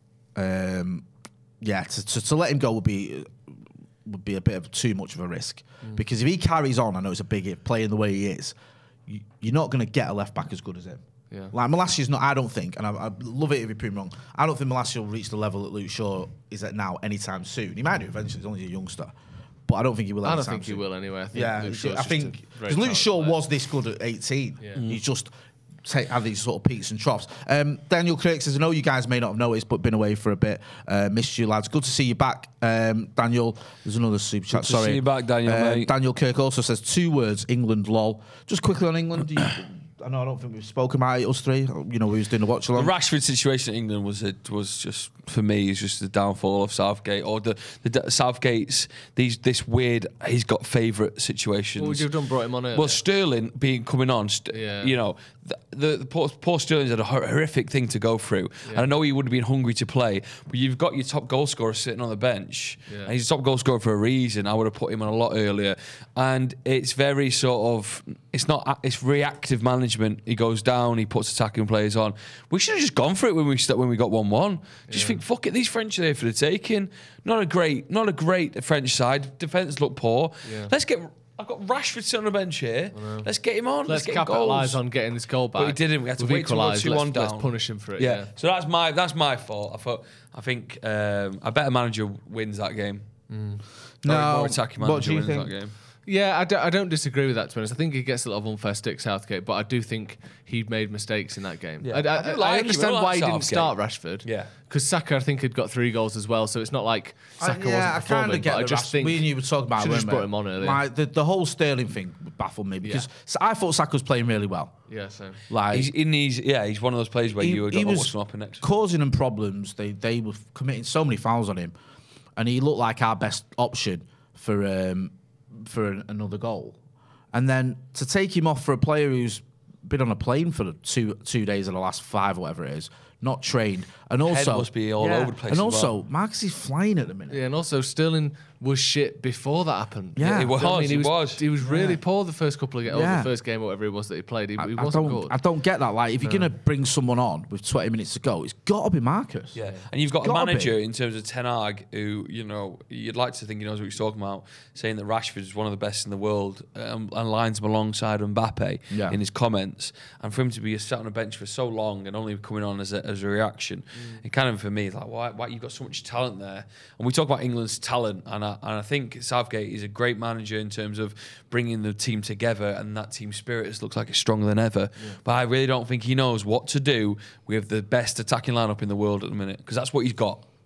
S9: um, yeah, to, to, to let him go would be would be a bit of too much of a risk because if he carries on, I know it's a big if, playing the way he is, you, you're not going to get a left back as good as him.
S11: Yeah.
S9: Like Malacia's not, I don't think, and I, I love it if you prove me wrong. I don't think Malacia will reach the level that Luke Shaw is at now anytime soon. He might do eventually. He's only a youngster, but I don't think he will.
S11: I don't
S9: anytime
S11: think he
S9: soon.
S11: will anyway. I think
S9: Yeah,
S11: Luke Shaw's
S9: I
S11: just
S9: think
S11: a very
S9: because Luke
S11: talented
S9: Shaw
S11: player.
S9: was this good at eighteen.
S11: Yeah.
S9: He's just take, had these sort of peaks and troughs. Um, Daniel Craig says, I know you guys may not have noticed, but been away for a bit. Uh, missed you, lads. Good to see you back, um, Daniel. There's another super chat.
S10: to
S9: Sorry.
S10: see you back, Daniel,
S9: Uh,
S10: mate.
S9: Daniel Kirk also says two words, England, lol. Just quickly on England. Do you, I know I don't think we've spoken about it, us three. You know, we was doing the watch
S10: The
S9: along.
S10: Rashford situation in England was it was just for me is just the downfall of Southgate or the the Southgate's these this weird he's got favourite situations.
S11: What would you have done? Brought him on earlier?
S10: Well, Sterling being coming on, st-
S11: Yeah.
S10: you know, the, the, the poor, poor Sterling's had a hor- horrific thing to go through, and I know he would have been hungry to play, but you've got your top goal scorer sitting on the bench,
S11: Yeah.
S10: and he's a top goal scorer for a reason. I would have put him on a lot earlier, and it's very sort of it's not it's reactive management. He goes down, he puts attacking players on. We should have just gone for it when we st- when we got one one. Just think, fuck it, these French are there for the taking. Not a great, not a great French side. Defence look poor.
S11: Yeah.
S10: Let's get. I've got Rashford sitting on the bench here. Let's get him on.
S11: Let's
S10: Let's, get him
S11: capitalise
S10: goals.
S11: on getting this goal back.
S10: But he didn't. We had to
S11: We've
S10: wait till we got
S11: equalised.
S10: two
S11: Let's-
S10: one down.
S11: Let's punish him for it.
S10: Yeah.
S11: Yeah.
S10: So that's my that's my fault. I thought. I think um, a better manager wins that game.
S11: Mm.
S10: Or a
S9: No,
S10: more attacking
S9: what
S10: manager
S9: do you
S10: wins
S9: think?
S10: that game.
S11: Yeah, I don't, I don't disagree with that, to be honest. I think he gets a lot of unfair stick, Southgate, but I do think he made mistakes in that game.
S10: Yeah.
S11: I, I,
S10: I do
S11: I
S10: like him. I
S11: understand
S10: like
S11: why he didn't
S10: Southgate.
S11: start Rashford.
S10: Yeah.
S11: Because Saka, I think, had got three goals as well, so it's not like Saka
S9: I, yeah, I
S11: wasn't
S9: kind
S11: performing,
S9: of get
S11: but I
S9: the
S11: just
S9: Rash-
S11: think
S9: we and you were talking about
S11: should
S9: it,
S11: have just
S9: weren't
S11: brought
S9: we?
S11: him on earlier.
S9: Like, the, the whole Sterling thing baffled me because I thought Saka was playing really well.
S11: Yeah, same.
S9: Like
S10: He's in these. Yeah, he's one of those players where
S9: he,
S10: you would
S9: he
S10: go, oh,
S9: was
S10: what's going to happen next?
S9: causing them problems. They they were committing so many fouls on him, and he looked like our best option for um, for an, another goal. And then to take him off for a player who's been on a plane for two two days of the last five or whatever it is, not trained, and
S10: Head
S9: also
S10: must be all over the place
S9: And
S10: as
S9: also,
S10: well.
S9: Marcus is flying at the minute.
S11: Yeah, and also Sterling was shit before that happened.
S9: Yeah.
S10: He
S11: Do you know
S10: was.
S11: what I mean?
S10: He was.
S11: He was really
S9: Yeah.
S11: poor the first couple of games,
S9: Yeah.
S11: or the first game, or whatever it was that he played. He,
S9: I,
S11: he
S9: I
S11: wasn't
S9: don't
S11: good.
S9: I don't get that. Like, if you're gonna bring someone on with twenty minutes to go, it's got to be Marcus.
S10: Yeah, and you've got a
S9: Gotta
S10: manager
S9: be.
S10: in terms of Ten Hag who, you know, you'd like to think he knows what he's talking about, saying that Rashford is one of the best in the world um, and lines him alongside Mbappe
S9: Yeah.
S10: in his comments. And for him to be sat on a bench for so long and only coming on as a, as a reaction,
S9: Mm.
S10: it kind of, for me, is like, why, why you've got so much talent there? And we talk about England's talent, and I, and I think Southgate is a great manager in terms of bringing the team together, and that team spirit looks like it's stronger than ever. But I really don't think he knows what to do with the best attacking lineup in the world at the minute, because that's what he's got.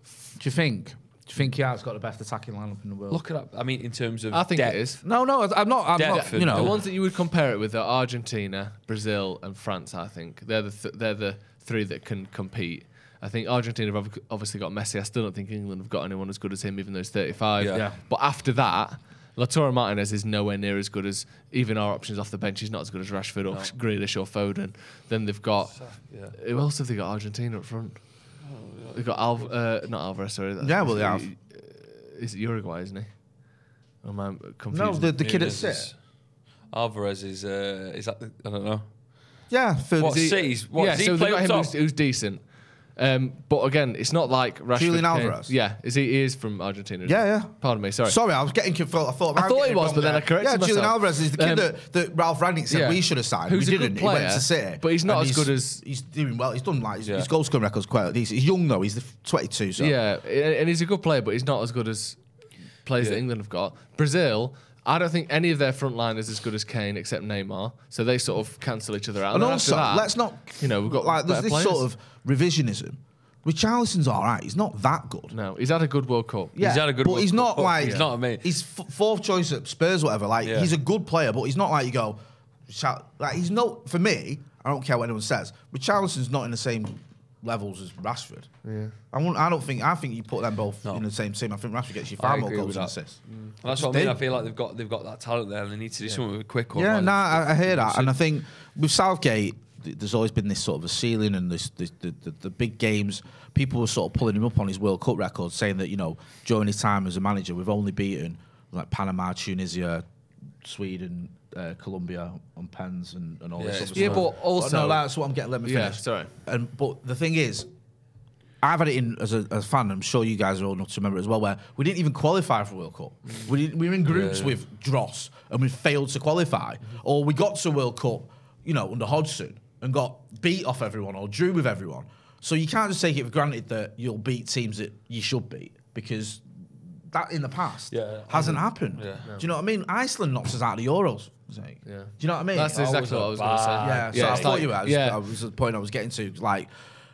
S9: you think? Do you think he has got the best attacking lineup in the world?
S10: Look at that. I mean, in terms of
S11: I think
S10: depth.
S11: it is.
S9: No, no, I'm not. I'm
S10: Depth
S9: not. You know,
S11: The ones that you would compare it with are Argentina, Brazil, and France. I think they're the th- they're the three that can compete. I think Argentina have obviously got Messi. I still don't think England have got anyone as good as him, even though he's thirty-five.
S10: Yeah.
S9: Yeah.
S11: But after that, Lautaro Martinez is nowhere near as good as even our options off the bench. He's not as good as Rashford or Grealish or Foden. Then they've got
S10: Yeah.
S11: who else have they got? Argentina up front. They've got Alv, uh, not Alvarez. Sorry.
S9: Yeah, well, they have.
S11: Is it Uruguay, isn't he? Or am I confused?
S9: no, the, the kid at
S10: Nunez
S9: City.
S10: is- Alvarez is uh, is that the, I don't know.
S9: Yeah, for
S10: What
S11: he-
S10: City's? What
S11: yeah,
S10: does he
S11: so
S10: play
S11: they've got
S10: up
S11: him
S10: top?
S11: who's, who's decent. Um, but again, it's not like Rashford.
S9: Julian
S11: came-
S9: Alvarez?
S11: Yeah, is he, he is from Argentina? isn't
S9: Yeah,
S11: he?
S9: yeah.
S11: Pardon me, sorry.
S9: Sorry, I was getting confused. I thought,
S11: I
S9: I'm
S11: thought
S9: getting
S11: he was,
S9: wrong
S11: but then
S9: there.
S11: I corrected
S9: Yeah, Julian
S11: myself.
S9: Alvarez is the kid
S11: Um,
S9: that, that Ralph Rangnick said
S11: yeah.
S9: we should have signed.
S11: Who's
S9: we
S11: a good
S9: didn't. He went
S11: player,
S9: to City,
S11: but he's not
S9: and
S11: as good as-
S9: he's doing well. He's done like his,
S10: Yeah.
S9: his goal scoring record's quite decent. He's young though. He's the twenty-two. So
S11: Yeah, and he's a good player, but he's not as good as players that
S10: Yeah.
S11: England have got. Brazil, I don't think any of their front line is as good as Kane except Neymar, so they sort of cancel each other out.
S9: and
S11: then
S9: also,
S11: after that,
S9: let's not.
S11: you know, we've got
S9: like there's
S11: better
S9: this
S11: players.
S9: sort of revisionism. Richarlison's all right. He's not that good.
S11: No, he's had a good World Cup.
S9: Yeah,
S10: He's had a good
S9: but
S10: World
S9: he's
S10: Cup,
S9: not
S10: but
S9: like
S10: he's not amazing.
S9: He's f- fourth choice at Spurs, or whatever. Like
S10: Yeah.
S9: he's a good player, but he's not like you go. Richar- Like he's no. For me, I don't care what anyone says. Richarlison's not in the same levels as Rashford. Yeah, I won't. I don't think. I think you put them both
S10: No.
S9: in the same team. I think Rashford gets you
S10: I
S9: far more
S10: agree
S9: goals
S10: with
S9: and
S10: that.
S9: assists.
S10: That's
S9: Just
S10: what I mean.
S9: did.
S10: I feel like they've got they've got that talent there, and they need to do something with quick.
S9: Yeah,
S10: otherwise
S9: nah,
S10: it's-
S9: I, I hear that,
S10: it's-
S9: and I think with Southgate, th- there's always been this sort of a ceiling, and this, this the, the the big games. People were sort of pulling him up on his World Cup record, saying that you know during his time as a manager, we've only beaten like Panama, Tunisia, Sweden, uh, Colombia on pens and, and all
S10: Yeah,
S9: this sort of
S11: yeah,
S9: stuff.
S11: but also-
S9: no, that's what I'm getting. Let me
S11: Yeah,
S9: finish.
S11: sorry.
S9: And but the thing is, I've had it in as a, as a fan. I'm sure you guys are old enough to remember it as well. Where we didn't even qualify for World Cup. We didn't, we were in groups
S10: Yeah.
S9: with Dross and we failed to qualify, or we got to World Cup, you know, under Hodgson and got beat off everyone or drew with everyone. So you can't just take it for granted that you'll beat teams that you should beat, because that in the past
S10: Yeah,
S9: hasn't happened.
S10: Yeah.
S9: Do you know what I mean? Iceland knocked us out of the Euros. Like,
S11: Yeah.
S9: Do you know what I mean?
S11: That's
S9: Oh,
S11: exactly what I was going to say.
S9: yeah, so
S11: Yeah,
S9: I
S11: it's
S9: thought
S11: like-
S9: you were. I was,
S11: yeah.
S9: that was the point I was getting to. Like,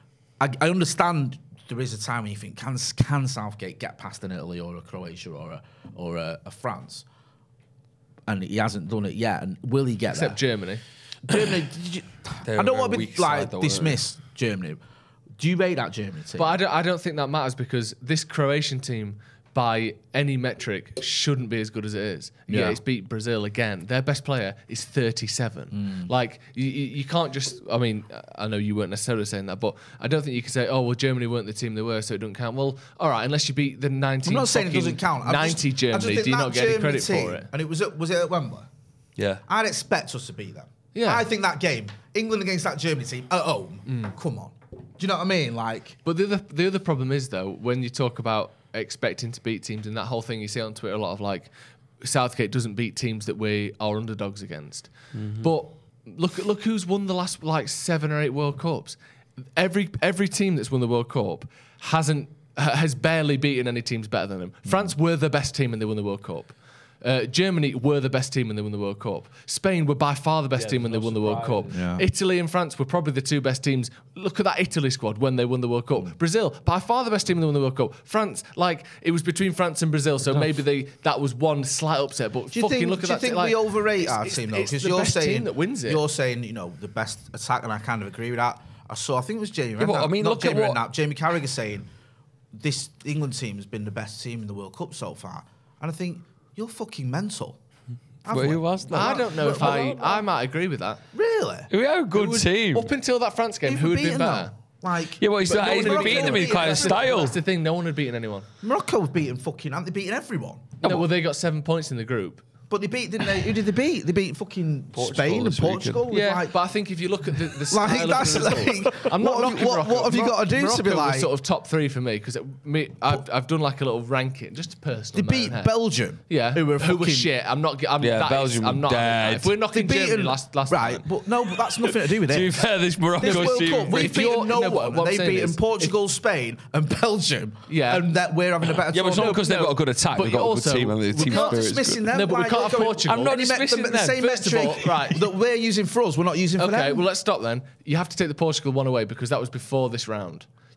S9: I, I understand there is a time when you think, can can Southgate get past an Italy or a Croatia or a or a, a France? And he hasn't done it yet. And will he get
S11: Except
S9: there?
S11: Germany.
S9: Germany. Did you,
S10: They're
S9: I don't
S10: a
S9: want to
S10: very
S9: be
S10: weak
S9: like
S10: side though, weren't
S9: dismiss Germany. Do you rate that Germany team?
S11: But I don't, I don't think that matters, because this Croatian team, by any metric, shouldn't be as good as it is. Yeah,
S9: Yeah.
S11: it's beat Brazil again. Their best player is thirty-seven. Like, you, you you can't just... I mean, I know you weren't necessarily saying that, but I don't think you can say, oh, well, Germany weren't the team they were, so it doesn't count. Well, all right, unless you beat the nineteen...
S9: I'm not saying it doesn't count. I just-
S11: ninety
S9: I just
S11: Germany,
S9: think
S11: do you
S9: that
S11: not get any
S9: Germany
S11: credit
S9: team,
S11: for it?
S9: And it was at, was it at Wembley?
S10: Yeah.
S9: I'd expect us to beat them.
S11: Yeah.
S9: I think that game, England against that Germany team at home, come on. Do you know what I mean? Like,
S11: But the other, the other problem is, though, when you talk about expecting to beat teams and that whole thing, you see on Twitter a lot of like, Southgate doesn't beat teams that we are underdogs against. But look at look who's won the last like seven or eight World Cups. Every every team that's won the World Cup hasn't ha- has barely beaten any teams better than them. France were the best team and they won the World Cup. Uh, Germany were the best team when they won the World Cup. Spain were by far the best
S10: Yeah,
S11: team when they
S10: no
S11: won the World Cup.
S10: surprises.
S9: Yeah.
S11: Italy and France were probably the two best teams. Look at that Italy squad when they won the World Cup. Brazil, by far the best team when they won the World Cup. France, like, it was between France and Brazil, so maybe they that was one slight upset. But
S9: do you
S11: fucking
S9: think,
S11: look at
S9: do you
S11: that.
S9: think
S11: like,
S9: we overrate
S11: it's-
S9: our
S11: it's-
S9: team though?
S11: It's
S9: Because
S11: the
S9: you're
S11: best
S9: saying
S11: team that wins it.
S9: You're saying, you know, the best attack, and I kind of agree with that. I saw, I think it was Jamie Redknapp.
S10: but I mean,
S9: not
S10: look at
S9: Jamie
S10: what-
S9: Redknapp, Jamie Carragher saying this England team has been the best team in the World Cup so far, and I think you're fucking mental. Have
S10: Well,
S9: we?
S10: who was that?
S11: I don't know if
S9: Well,
S11: I.
S9: well,
S11: I might agree with that.
S9: Really?
S10: We are a
S11: Who
S10: good
S11: would-
S10: team.
S11: Up until that France game,
S9: Who've
S11: who
S9: we
S11: had been
S9: beaten
S11: better?
S9: them? Like,
S10: Yeah, well, he's
S9: but
S10: not-
S9: no
S10: he's
S9: one's
S10: been beating them in
S9: beaten
S10: kind of style.
S11: That's the thing. No one had beaten anyone.
S9: Morocco have beaten fucking, haven't they beaten everyone?
S11: No, well, they got seven points in the group.
S9: But they beat, didn't they? Who did they beat? They beat fucking
S10: Portugal
S9: Spain and
S10: this
S9: Portugal. with,
S11: Yeah,
S9: like,
S11: but I think if you look at the, the style
S9: like
S11: of
S9: that's
S11: the result-
S9: like,
S11: I'm not
S9: what, have
S11: knocking
S9: you, what,
S11: Morocco.
S9: what have you got to do
S11: Morocco
S9: to be
S11: was
S9: like?
S11: sort of top three for me because me, I've, I've done like a little ranking, just a personal.
S9: They beat
S11: note, hey.
S9: Belgium.
S11: Yeah,
S9: who were
S11: who was
S9: fucking-
S11: shit. I'm not. I'm,
S10: Yeah,
S11: that is-
S10: Belgium
S11: I'm not.
S10: dead.
S11: having that. If we're
S9: They
S11: knocking Germany
S9: beaten
S11: last last
S9: right,
S11: time,
S9: but no, but that's nothing to do with
S10: To be
S9: it.
S10: fair, this Morocco
S9: This World
S10: team.
S9: Cup, we've
S11: if you're-
S9: beaten no
S11: no,
S9: one.
S11: what I'm
S9: They've
S11: saying
S9: beaten
S11: is,
S9: Portugal, Spain, and Belgium.
S11: Yeah.
S9: and that we're having a better.
S10: Yeah, but it's not
S9: tournament.
S10: because they've
S11: no,
S10: got a good attack.
S11: but
S10: They've got a
S11: also,
S10: good team. and the
S11: we're
S10: team
S9: You're not
S10: spirit is
S9: dismissing
S10: good.
S9: them.
S11: No, but we
S9: like,
S11: can't
S9: they're
S11: have
S9: going-
S11: Portugal.
S10: I'm not
S9: and you met
S10: dismissing
S9: the, the
S10: them.
S9: same
S11: First of
S9: metric
S11: all, right.
S9: that we're using for us. We're not using for
S11: okay.
S9: them.
S11: Well, let's stop then. You have to take the Portugal one away because that was before this round.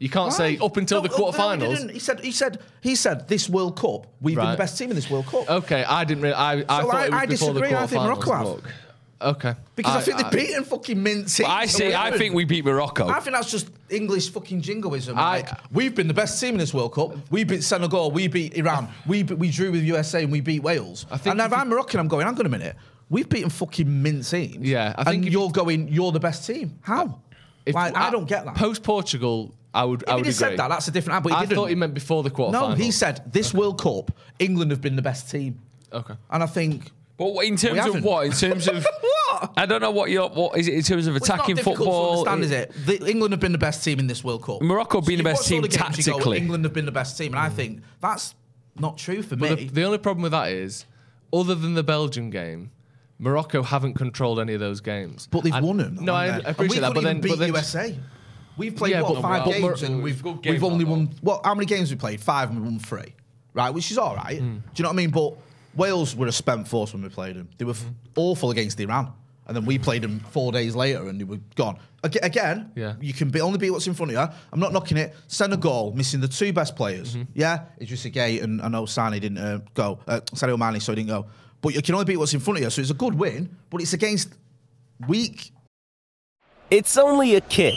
S11: You can't
S9: Why?
S11: say up until
S9: No,
S11: the
S9: no,
S11: quarterfinals.
S9: no, he didn't. He said, he said, he said, this World Cup, we've been
S11: Right.
S9: the best team in this World Cup.
S11: Okay, I didn't really. I, I
S9: So
S11: thought
S9: I-
S11: it was
S9: I
S11: before the
S9: disagree. I think
S11: quarterfinals.
S9: Morocco have.
S11: Look. Okay.
S9: Because I, think they're beating fucking mint teams.
S10: I see. I think we beat Morocco.
S9: I think that's just English fucking jingoism.
S11: I-
S9: Like, we've been the best team in this World Cup. We beat Senegal. We beat Iran. We we drew with U S A and we beat Wales.
S11: I think
S9: and if
S11: if
S9: I'm Moroccan, I'm going. Hang on a minute. We've beaten fucking mint teams.
S11: Yeah, I think
S9: and
S11: if
S9: you're
S11: you-
S9: going. You're the best team. How?
S11: If-
S9: like, I don't get that.
S11: Post Portugal, I would. I
S9: If
S11: would
S9: he
S11: agree.
S9: said that, that's a different. But he
S11: I
S9: didn't.
S11: thought he meant before the quarterfinals.
S9: No, he said this World Cup, England have been the best team.
S11: Okay.
S9: And I think.
S10: But in
S9: We
S10: terms of
S9: haven't.
S10: what? In terms of
S9: What?
S10: I don't know what you're. What is it in terms of
S9: Well,
S10: attacking
S9: it's not difficult
S10: football?
S9: to understand, is it? The, England have been the best team in this World Cup.
S10: Morocco being the
S9: you
S10: best
S9: watch all
S10: team
S9: the games, you go,
S10: tactically.
S9: England have been the best team, and I think that's not true for
S11: But
S9: me.
S11: the, the only problem with that is, other than the Belgium game, Morocco haven't controlled any of those games.
S9: But they've
S11: And-
S9: won them.
S11: No, I, I
S9: haven't they? And
S11: appreciate
S9: we
S11: that. But
S9: couldn't
S11: then,
S9: even beat
S11: but then
S9: U S A. We've played
S11: Yeah,
S9: what
S11: but-
S9: five
S11: but
S9: games,
S11: Mor-
S9: and we've
S10: good game
S9: we've only
S10: though.
S9: won. What? How many games we played? Five, and we won three. Right, which is all right.
S11: Hmm.
S9: Do you know what I mean? But Wales were a spent force when we played them. They were f- awful against Iran. And then we played them four days later and they were gone. Ag- Again,
S11: Yeah.
S9: you can be, only beat what's in front of you. I'm not knocking it. Senegal missing the two best players.
S11: Mm-hmm.
S9: Yeah, Idrissa Gueye and I know Sane didn't uh, go. Uh, Sadio Mane, so he didn't go. But you can only beat what's in front of you. So it's a good win, but it's against weak.
S12: It's only a kick,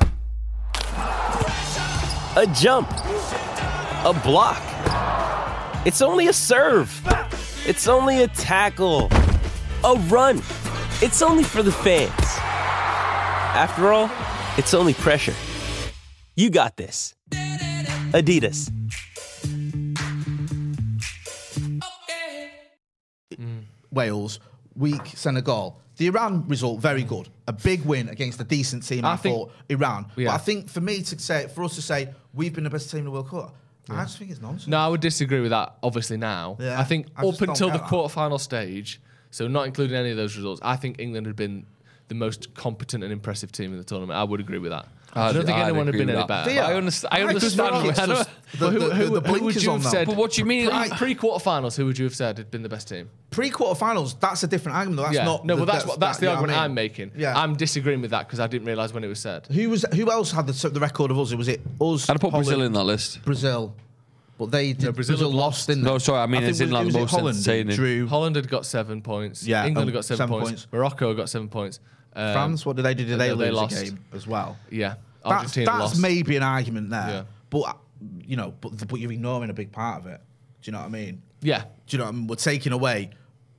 S12: a jump, a block. It's only a serve. It's only a tackle, a run. It's only for the fans. After all, it's only pressure. You got this. Adidas.
S9: Wales, weak Senegal. The Iran result, very good. A big win against a decent team, I,
S11: I think-
S9: thought, Iran.
S11: Yeah.
S9: But I think for me to say, for us to say, we've been the best team in the World Cup, I just think it's nonsense.
S11: No, I would disagree with that, obviously, now.
S9: Yeah,
S11: I think
S9: I just
S11: up
S9: don't
S11: until the
S9: get that.
S11: quarterfinal stage, so not including any of those results, I think England had been the most competent and impressive team in the tournament. I would agree with that. I don't think
S10: I'd
S11: anyone had
S10: agree
S11: been
S10: with
S11: any
S10: that.
S11: better.
S9: Do you?
S10: I understand. I
S9: I just
S10: understand.
S9: think it's
S10: I don't-
S9: just-
S11: But
S9: The-
S11: who,
S9: the-
S11: who,
S9: the
S11: who would
S9: blinkers
S11: you
S9: on
S11: have
S9: now.
S11: said?
S10: But what do you mean?
S11: Pre, pre-quarterfinals, who would you have said had been the best team?
S9: Pre-quarterfinals, that's a different argument. Though. That's
S11: yeah.
S9: not.
S11: no,
S9: the,
S11: but that's what that's
S9: that-
S11: the
S9: you know
S11: argument
S9: what I
S11: I'm
S9: mean?
S11: making.
S9: Yeah.
S11: I'm disagreeing with that because I didn't realise when it was said.
S9: Who was? Who else had the, the record of us? Was it us?
S10: I'd put
S9: Holland,
S10: Brazil in that list.
S9: Brazil, but they did,
S11: Brazil
S9: Brazil,
S11: had
S9: lost, didn't they?
S10: No, sorry, I mean,
S9: think
S10: it's in
S9: was-
S10: like
S9: was
S10: the
S9: it
S10: most
S9: Holland who
S10: entertaining.
S9: drew
S11: Holland had got seven points.
S9: Yeah,
S11: England
S9: um,
S11: had got seven,
S9: seven
S11: points.
S9: points.
S11: Morocco got seven points. Um,
S9: France. What did they do? Did they
S11: they- they
S9: lose
S11: lost.
S9: a game as well?
S11: Yeah.
S9: That's,
S11: Argentina
S9: that's
S11: lost.
S9: maybe an argument there,
S11: Yeah.
S9: but uh, you know, but but you're ignoring a big part of it. Do you know what I mean?
S11: Yeah.
S9: Do you know what I mean? We're taking away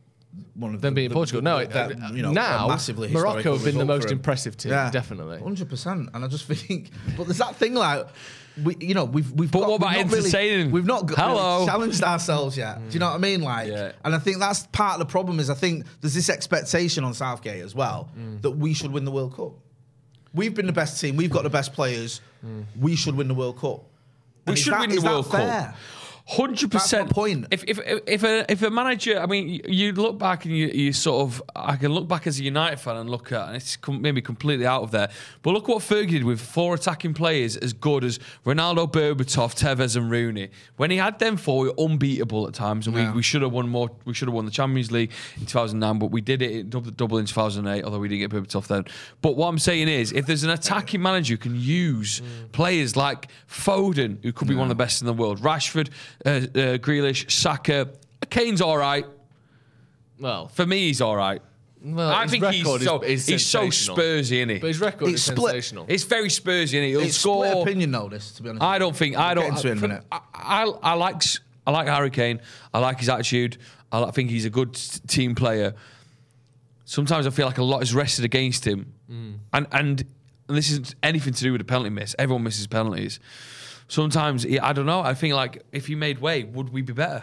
S9: one of
S11: Them
S9: the,
S11: beating
S9: the-
S11: Portugal. No,
S9: that,
S11: uh,
S9: you know,
S11: now
S9: a massively
S11: Morocco
S9: historical
S11: have been the
S9: result
S11: most
S9: for 'em.
S11: impressive team, definitely.
S9: hundred percent. And I just think, but there's that thing like. We, you know, we've we've
S10: But
S9: got,
S10: what about
S9: we've not really-
S10: entertaining?
S9: we've not got
S10: Hello.
S9: really challenged ourselves yet. Do you know what I mean? Like,
S10: Yeah.
S9: and I think that's part of the problem. Is I think there's this expectation on Southgate as well that we should win the World Cup. We've been the best team. We've got the best players. We should win the World Cup.
S10: We
S9: And is
S10: should
S9: that-
S10: win
S9: is
S10: the
S9: that
S10: World
S9: fair?
S10: Cup. Hundred
S9: That's my
S10: percent.
S9: point.
S10: If if if a if a manager, I mean, you, you look back and you, you sort of, I can look back as a United fan and look at, and it's com- maybe completely out of there. But look what Fergie did with four attacking players as good as Ronaldo, Berbatov, Tevez, and Rooney. When he had them four, we were unbeatable at times, and
S9: Yeah.
S10: we, we should have won more. We should have won the Champions League in two thousand nine, but we did it in double, double in two thousand eight, although we didn't get Berbatov then. But what I'm saying is, if there's an attacking manager who can use players like Foden, who could be one of the best in the world, Rashford, uh, uh, Grealish, Saka, Kane's all right.
S11: Well,
S10: For me, he's all right.
S11: well
S10: I
S11: his
S10: think he's
S11: record
S10: so,
S11: is, is
S10: he's so
S11: sensational.
S10: Spursy, isn't he?
S11: But his record
S9: It's
S11: is
S9: split.
S11: sensational.
S10: It's very Spursy, isn't he? He'll
S9: It's
S10: score.
S9: split opinion, though. This, to be honest.
S10: I don't think. I
S9: We'll
S10: don't.
S9: get into it in a minute.
S10: I, I, I like. I like Harry Kane. I like his attitude. I like- think he's a good s- team player. Sometimes I feel like a lot is rested against him, and and and this isn't anything to do with the penalty miss. Everyone misses penalties. Sometimes he, I don't know. I think like if he made way, would we be better?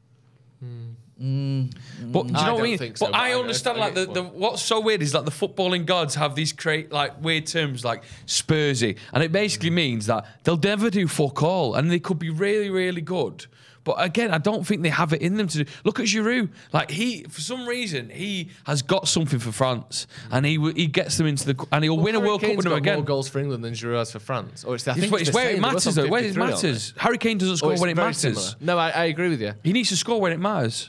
S10: But do you
S11: I
S10: know what I
S11: don't
S10: mean?
S11: think so,
S10: but
S11: but
S10: I
S11: I-
S10: understand
S11: I
S10: like the,
S11: get
S10: the
S11: your
S10: what's so weird is like the footballing gods have these create like weird terms like Spursy, and it basically means that they'll never do fuck all, and they could be really really good. But again, I don't think they have it in them to do. Look at Giroud. Like he, for some reason, he has got something for France, and he w- he gets them into the and he'll win a
S11: Harry
S10: World Cup
S11: Kane's
S10: with them
S11: got
S10: again.
S11: more goals for England than Giroud has for France. Or it's, I think
S10: It's, it's
S11: the
S10: where
S11: same.
S10: it
S11: They're both
S10: matters
S11: on
S10: though. Where it
S11: fifty-three, aren't they?
S10: matters. Harry Kane doesn't
S11: Or
S10: score
S11: it's
S10: when it
S11: very
S10: matters.
S11: similar. No, I, I agree with you.
S10: He needs to score when it matters.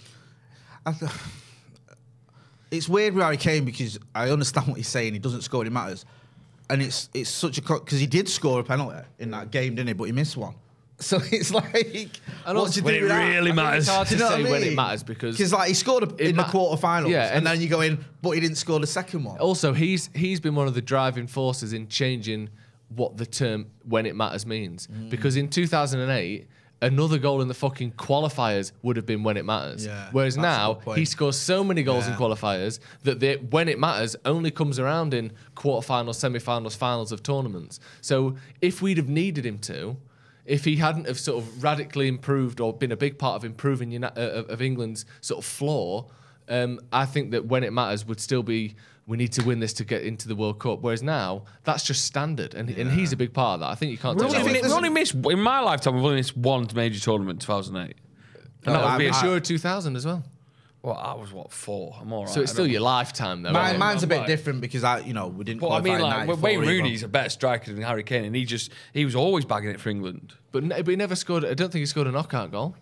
S9: I th- it's weird with Harry Kane because I understand what he's saying. He doesn't score when it matters. and it's it's such a because he did score a penalty in that game, didn't he? But he missed one. So it's like,
S11: And
S9: what
S11: also,
S9: do you do with that?
S11: really matters. It's hard to
S9: Do you know
S11: say
S9: what I
S11: when it
S9: mean?
S11: matters because
S9: because like he scored a, in
S11: ma-
S9: the quarterfinals,
S11: Yeah,
S9: and,
S11: and-
S9: then you go in, but he didn't score the second one.
S11: Also, he's he's been one of the driving forces in changing what the term "when it matters" means.
S9: Mm.
S11: Because in two thousand eight, another goal in the fucking qualifiers would have been "when it matters."
S9: Yeah,
S11: Whereas
S9: that's a
S11: now
S9: good point.
S11: he scores so many goals
S9: Yeah.
S11: in qualifiers that the "when it matters" only comes around in quarterfinals, semi-finals, finals of tournaments. So if we'd have needed him to. If he hadn't have sort of radically improved or been a big part of improving Uni- uh, of England's sort of floor, um, I think that when it matters would still be we need to win this to get into the World Cup. Whereas now that's just standard, and and he's a big part of that. I think you can't.
S10: We
S11: take
S10: only,
S11: that away.
S10: mi- we only missed in my lifetime. We've only missed one major tournament, two thousand eight.
S11: And that
S9: No,
S11: would be
S9: I-
S11: a Euro two thousand as well.
S10: Well, I was what four. I'm all right.
S11: So it's
S10: I
S11: still
S10: don't-
S11: your lifetime though.
S9: Mine,
S11: isn't it?
S9: mine's a bit
S10: Right.
S9: different because I, you know, we didn't.
S10: But I
S9: qualify
S10: mean,
S9: in
S10: like
S9: ninety-four
S10: Wayne
S9: either.
S10: Rooney's a better striker than Harry Kane, and he just he was always bagging it for England.
S11: But, ne- but he never scored. I don't think he scored a knockout goal.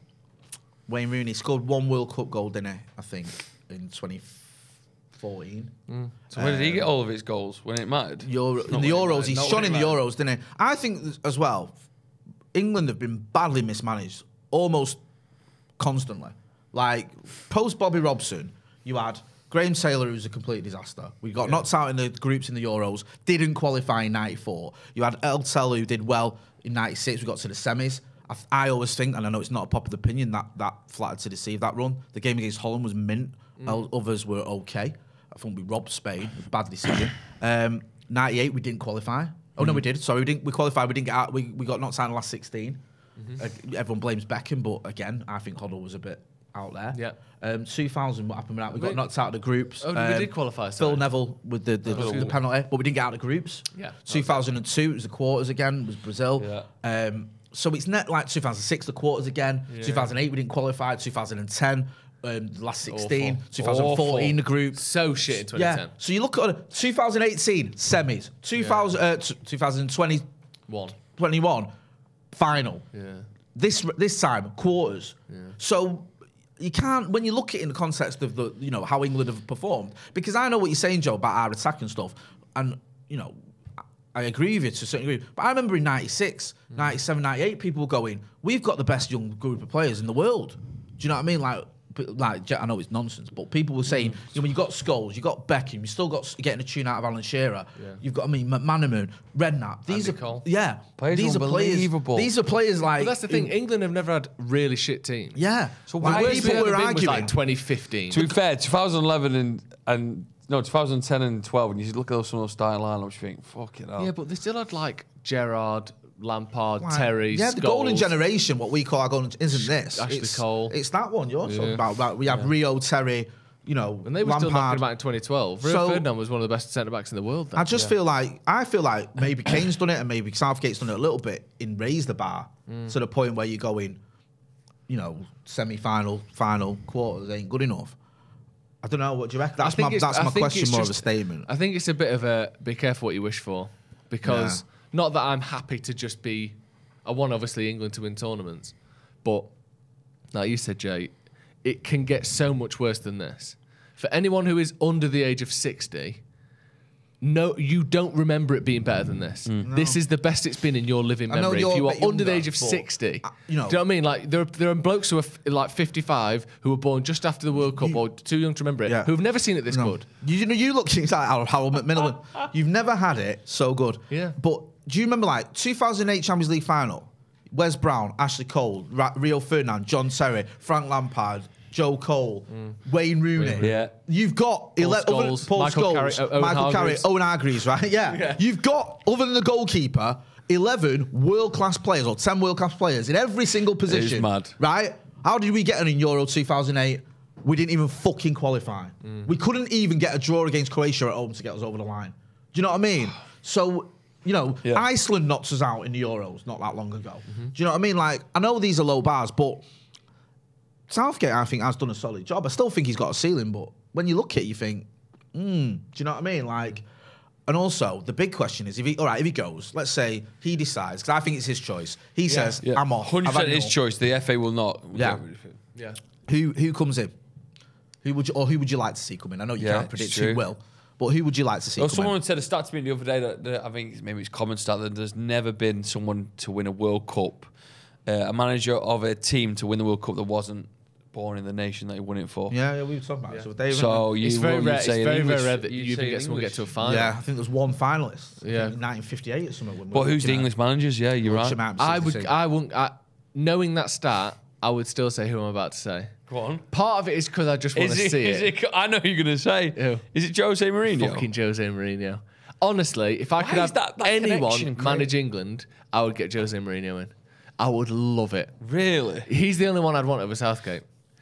S9: Wayne Rooney scored one World Cup goal, didn't he? I think in twenty fourteen.
S10: So where did he get all of his goals when it mattered?
S9: Euro,
S10: Not
S9: in the
S10: when it
S9: Euros,
S10: mattered.
S9: he's
S10: Not when
S9: shone
S10: it
S9: in the
S10: mattered.
S9: Euros, didn't he? I think th- as well, England have been badly mismanaged, almost constantly. Like post Bobby Robson, you had Graham Taylor, who's a complete disaster. We got knocked out in the groups in the Euros, didn't qualify in ninety-four. You had El Tel, who did well in ninety-six. We got to the semis. I, th- I always think, and I know it's not a popular opinion, that that flattered to deceive that run. The game against Holland was mint. El- Others were okay. I think we robbed Spain. Bad decision. Um, ninety-eight, we didn't qualify. Oh no, we did. Sorry, we didn't. We qualified. We didn't get out. We, we got knocked out in the last sixteen. Uh, everyone blames Beckham, but again, I think Hoddle was a bit out there.
S11: Yeah.
S9: Um, two thousand, what happened with that? We got
S11: We-
S9: knocked out of the groups.
S11: Oh, we
S9: Um,
S11: did qualify,
S9: Phil
S11: sorry.
S9: Neville with the, the,
S11: Oh,
S9: the
S11: okay.
S9: penalty, but we didn't get out of the groups.
S11: Yeah.
S9: two thousand two, it was the quarters again, it was Brazil.
S10: Yeah.
S9: Um, so it's net like two thousand six, the quarters again.
S11: Yeah.
S9: two thousand eight, we didn't qualify. two thousand ten, um, the last sixteen.
S11: Awful.
S9: two thousand fourteen, the group.
S11: So shit in twenty ten.
S9: Yeah. So you look at it, two thousand eighteen, semis. two thousand, uh, t- twenty twenty,
S11: One.
S9: twenty-one, final.
S11: Yeah.
S9: This this time, quarters. So you can't, when you look at it in the context of the, you know, how England have performed, because I know what you're saying, Joe, about our attack and stuff, and, you know, I agree with you to a certain degree, but I remember in ninety-six, ninety-seven, ninety-eight, people were going, we've got the best young group of players in the world. Do you know what I mean? Like, like I know it's nonsense, but people were saying, you know, when you got Scholes, you got Beckham, you still got getting a tune out of Alan Shearer.
S11: Yeah.
S9: You've got, I mean, McManaman, Redknapp. These
S11: Andy
S9: are
S11: Cole.
S9: yeah,
S10: Players
S9: these
S10: are
S9: are players.
S10: unbelievable.
S9: These are players like.
S11: But that's the thing.
S9: in-
S11: England have never had really shit teams.
S9: yeah.
S10: So
S11: The
S10: why
S11: worst
S9: people
S11: they've
S9: were
S11: ever been was
S9: arguing.
S11: like twenty fifteen.
S10: To be fair, twenty eleven and and no, twenty ten and twelve, and you look at those some of those starting lineups, you think, fuck it up.
S11: Yeah, but they still had like Gerrard, Lampard,
S9: Like,
S11: Terry,
S9: yeah, the golden
S11: Scholes.
S9: generation, what we call our golden, isn't this?
S11: Ashley
S9: it's,
S11: Cole.
S9: It's that one you're talking
S11: Yeah.
S9: about. Right? We have Rio, Terry, you know,
S11: And they were still knocking
S9: Lampard.
S11: about in twenty twelve. Rio
S9: So-
S11: Ferdinand was one of the best centre backs in the world. Then.
S9: I just feel like I feel like maybe Kane's done it and maybe Southgate's done it a little bit in raise the bar
S11: Mm.
S9: to the point where you're going, you know, semi-final, final, quarters ain't good enough. I don't know. What do you reckon? That's
S11: I think
S9: my
S11: it's-
S9: that's
S11: I
S9: my
S11: think
S9: question.
S11: it's
S9: More of a
S11: just-
S9: statement.
S11: I think it's a bit of a be careful what you wish for, because
S9: Yeah.
S11: not that I'm happy to just be. I want obviously England to win tournaments, but like you said, Jay, it can get so much worse than this. For anyone who is under the age of sixty, no, you don't remember it being better than this. This is the best it's been in your living
S9: I know
S11: memory.
S9: you're
S11: If you
S9: a
S11: are
S9: bit
S11: under the
S9: younger,
S11: age of
S9: but,
S11: sixty,
S9: uh, you know-
S11: do you know what I mean? Like there, are, there are blokes who are f- like fifty-five who were born just after the World Cup or too young to remember it,
S9: Yeah.
S11: who have never seen it this
S9: No.
S11: good.
S9: You know, you look like Harold Harold McMillan. You've never had it so good.
S11: Yeah.
S9: But do you remember like two thousand eight Champions League final? Wes Brown, Ashley Cole, Ra- Rio Ferdinand, John Terry, Frank Lampard, Joe Cole, Wayne Rooney.
S11: Wayne Rooney.
S10: Yeah.
S9: You've got
S11: Paul
S9: ele- other-
S11: Scholes,
S9: Paul
S11: Michael
S9: Scholes,
S11: Carrick, O- Owen
S9: Michael Carrick,
S11: Hargreaves.
S9: Owen Hargreaves, right? Yeah.
S11: Yeah.
S9: You've got, other than the goalkeeper, eleven world-class players or ten world-class players in every single position.
S10: mad.
S9: Right? How did we get in Euro two thousand eight? We didn't even fucking qualify. We couldn't even get a draw against Croatia at home to get us over the line. Do you know what I mean? So, you know,
S10: Yeah.
S9: Iceland knocked us out in the Euros not that long ago. Do you know what I mean? Like, I know these are low bars, but Southgate, I think, has done a solid job. I still think he's got a ceiling, but when you look at it, you think, hmm, do you know what I mean? Like, and also, the big question is, if he, all right, if he goes, let's say he decides, because I think it's his choice. He says,
S10: Yeah.
S9: I'm off.
S10: one hundred
S9: I've had
S10: percent his
S9: enough.
S10: choice. The F A will not.
S9: Yeah.
S11: Yeah.
S9: Who who comes in? Who would you, or who would you like to see come in? I know you
S10: Yeah,
S9: can't
S10: it's
S9: predict
S10: true.
S9: who will, But who would you like to see?
S10: Well,
S9: come
S10: someone
S9: in?
S10: said a stat to me the other day that, that I think maybe it's common stat that there's never been someone to win a World Cup, uh, a manager of a team to win the World Cup that wasn't born in the nation that he won it for.
S9: Yeah, yeah, we were talking about it. So, David,
S10: So you
S11: It's very
S10: what
S11: rare.
S10: you'd
S11: It's
S10: say in
S11: very,
S10: English-
S11: very rare that
S10: you'd
S11: you
S10: say
S11: can
S10: in
S11: get someone get
S10: English.
S11: to a final.
S9: yeah, I think there's one finalist.
S11: Yeah.
S9: in nineteen fifty-eight or something. When we
S10: But
S9: were
S10: who's the
S9: looking at
S10: English managers? Yeah, you're right.
S9: Shemap
S11: I would.
S9: sixty-six.
S11: I wouldn't. I, knowing that stat, I would still say who I'm about to say.
S10: Go on.
S11: Part of it is because I just want
S10: Is
S11: to
S10: it,
S11: see
S10: is
S11: it.
S10: it? I know who you're going to say.
S11: Who?
S10: Is it Jose Mourinho?
S11: Fucking Jose Mourinho. Honestly, if I
S10: Why
S11: could
S10: is
S11: have
S10: that- that
S11: anyone
S10: connection, Craig?
S11: manage England, I would get Jose Mourinho in. I would love it.
S10: Really?
S11: He's the only one I'd want over Southgate.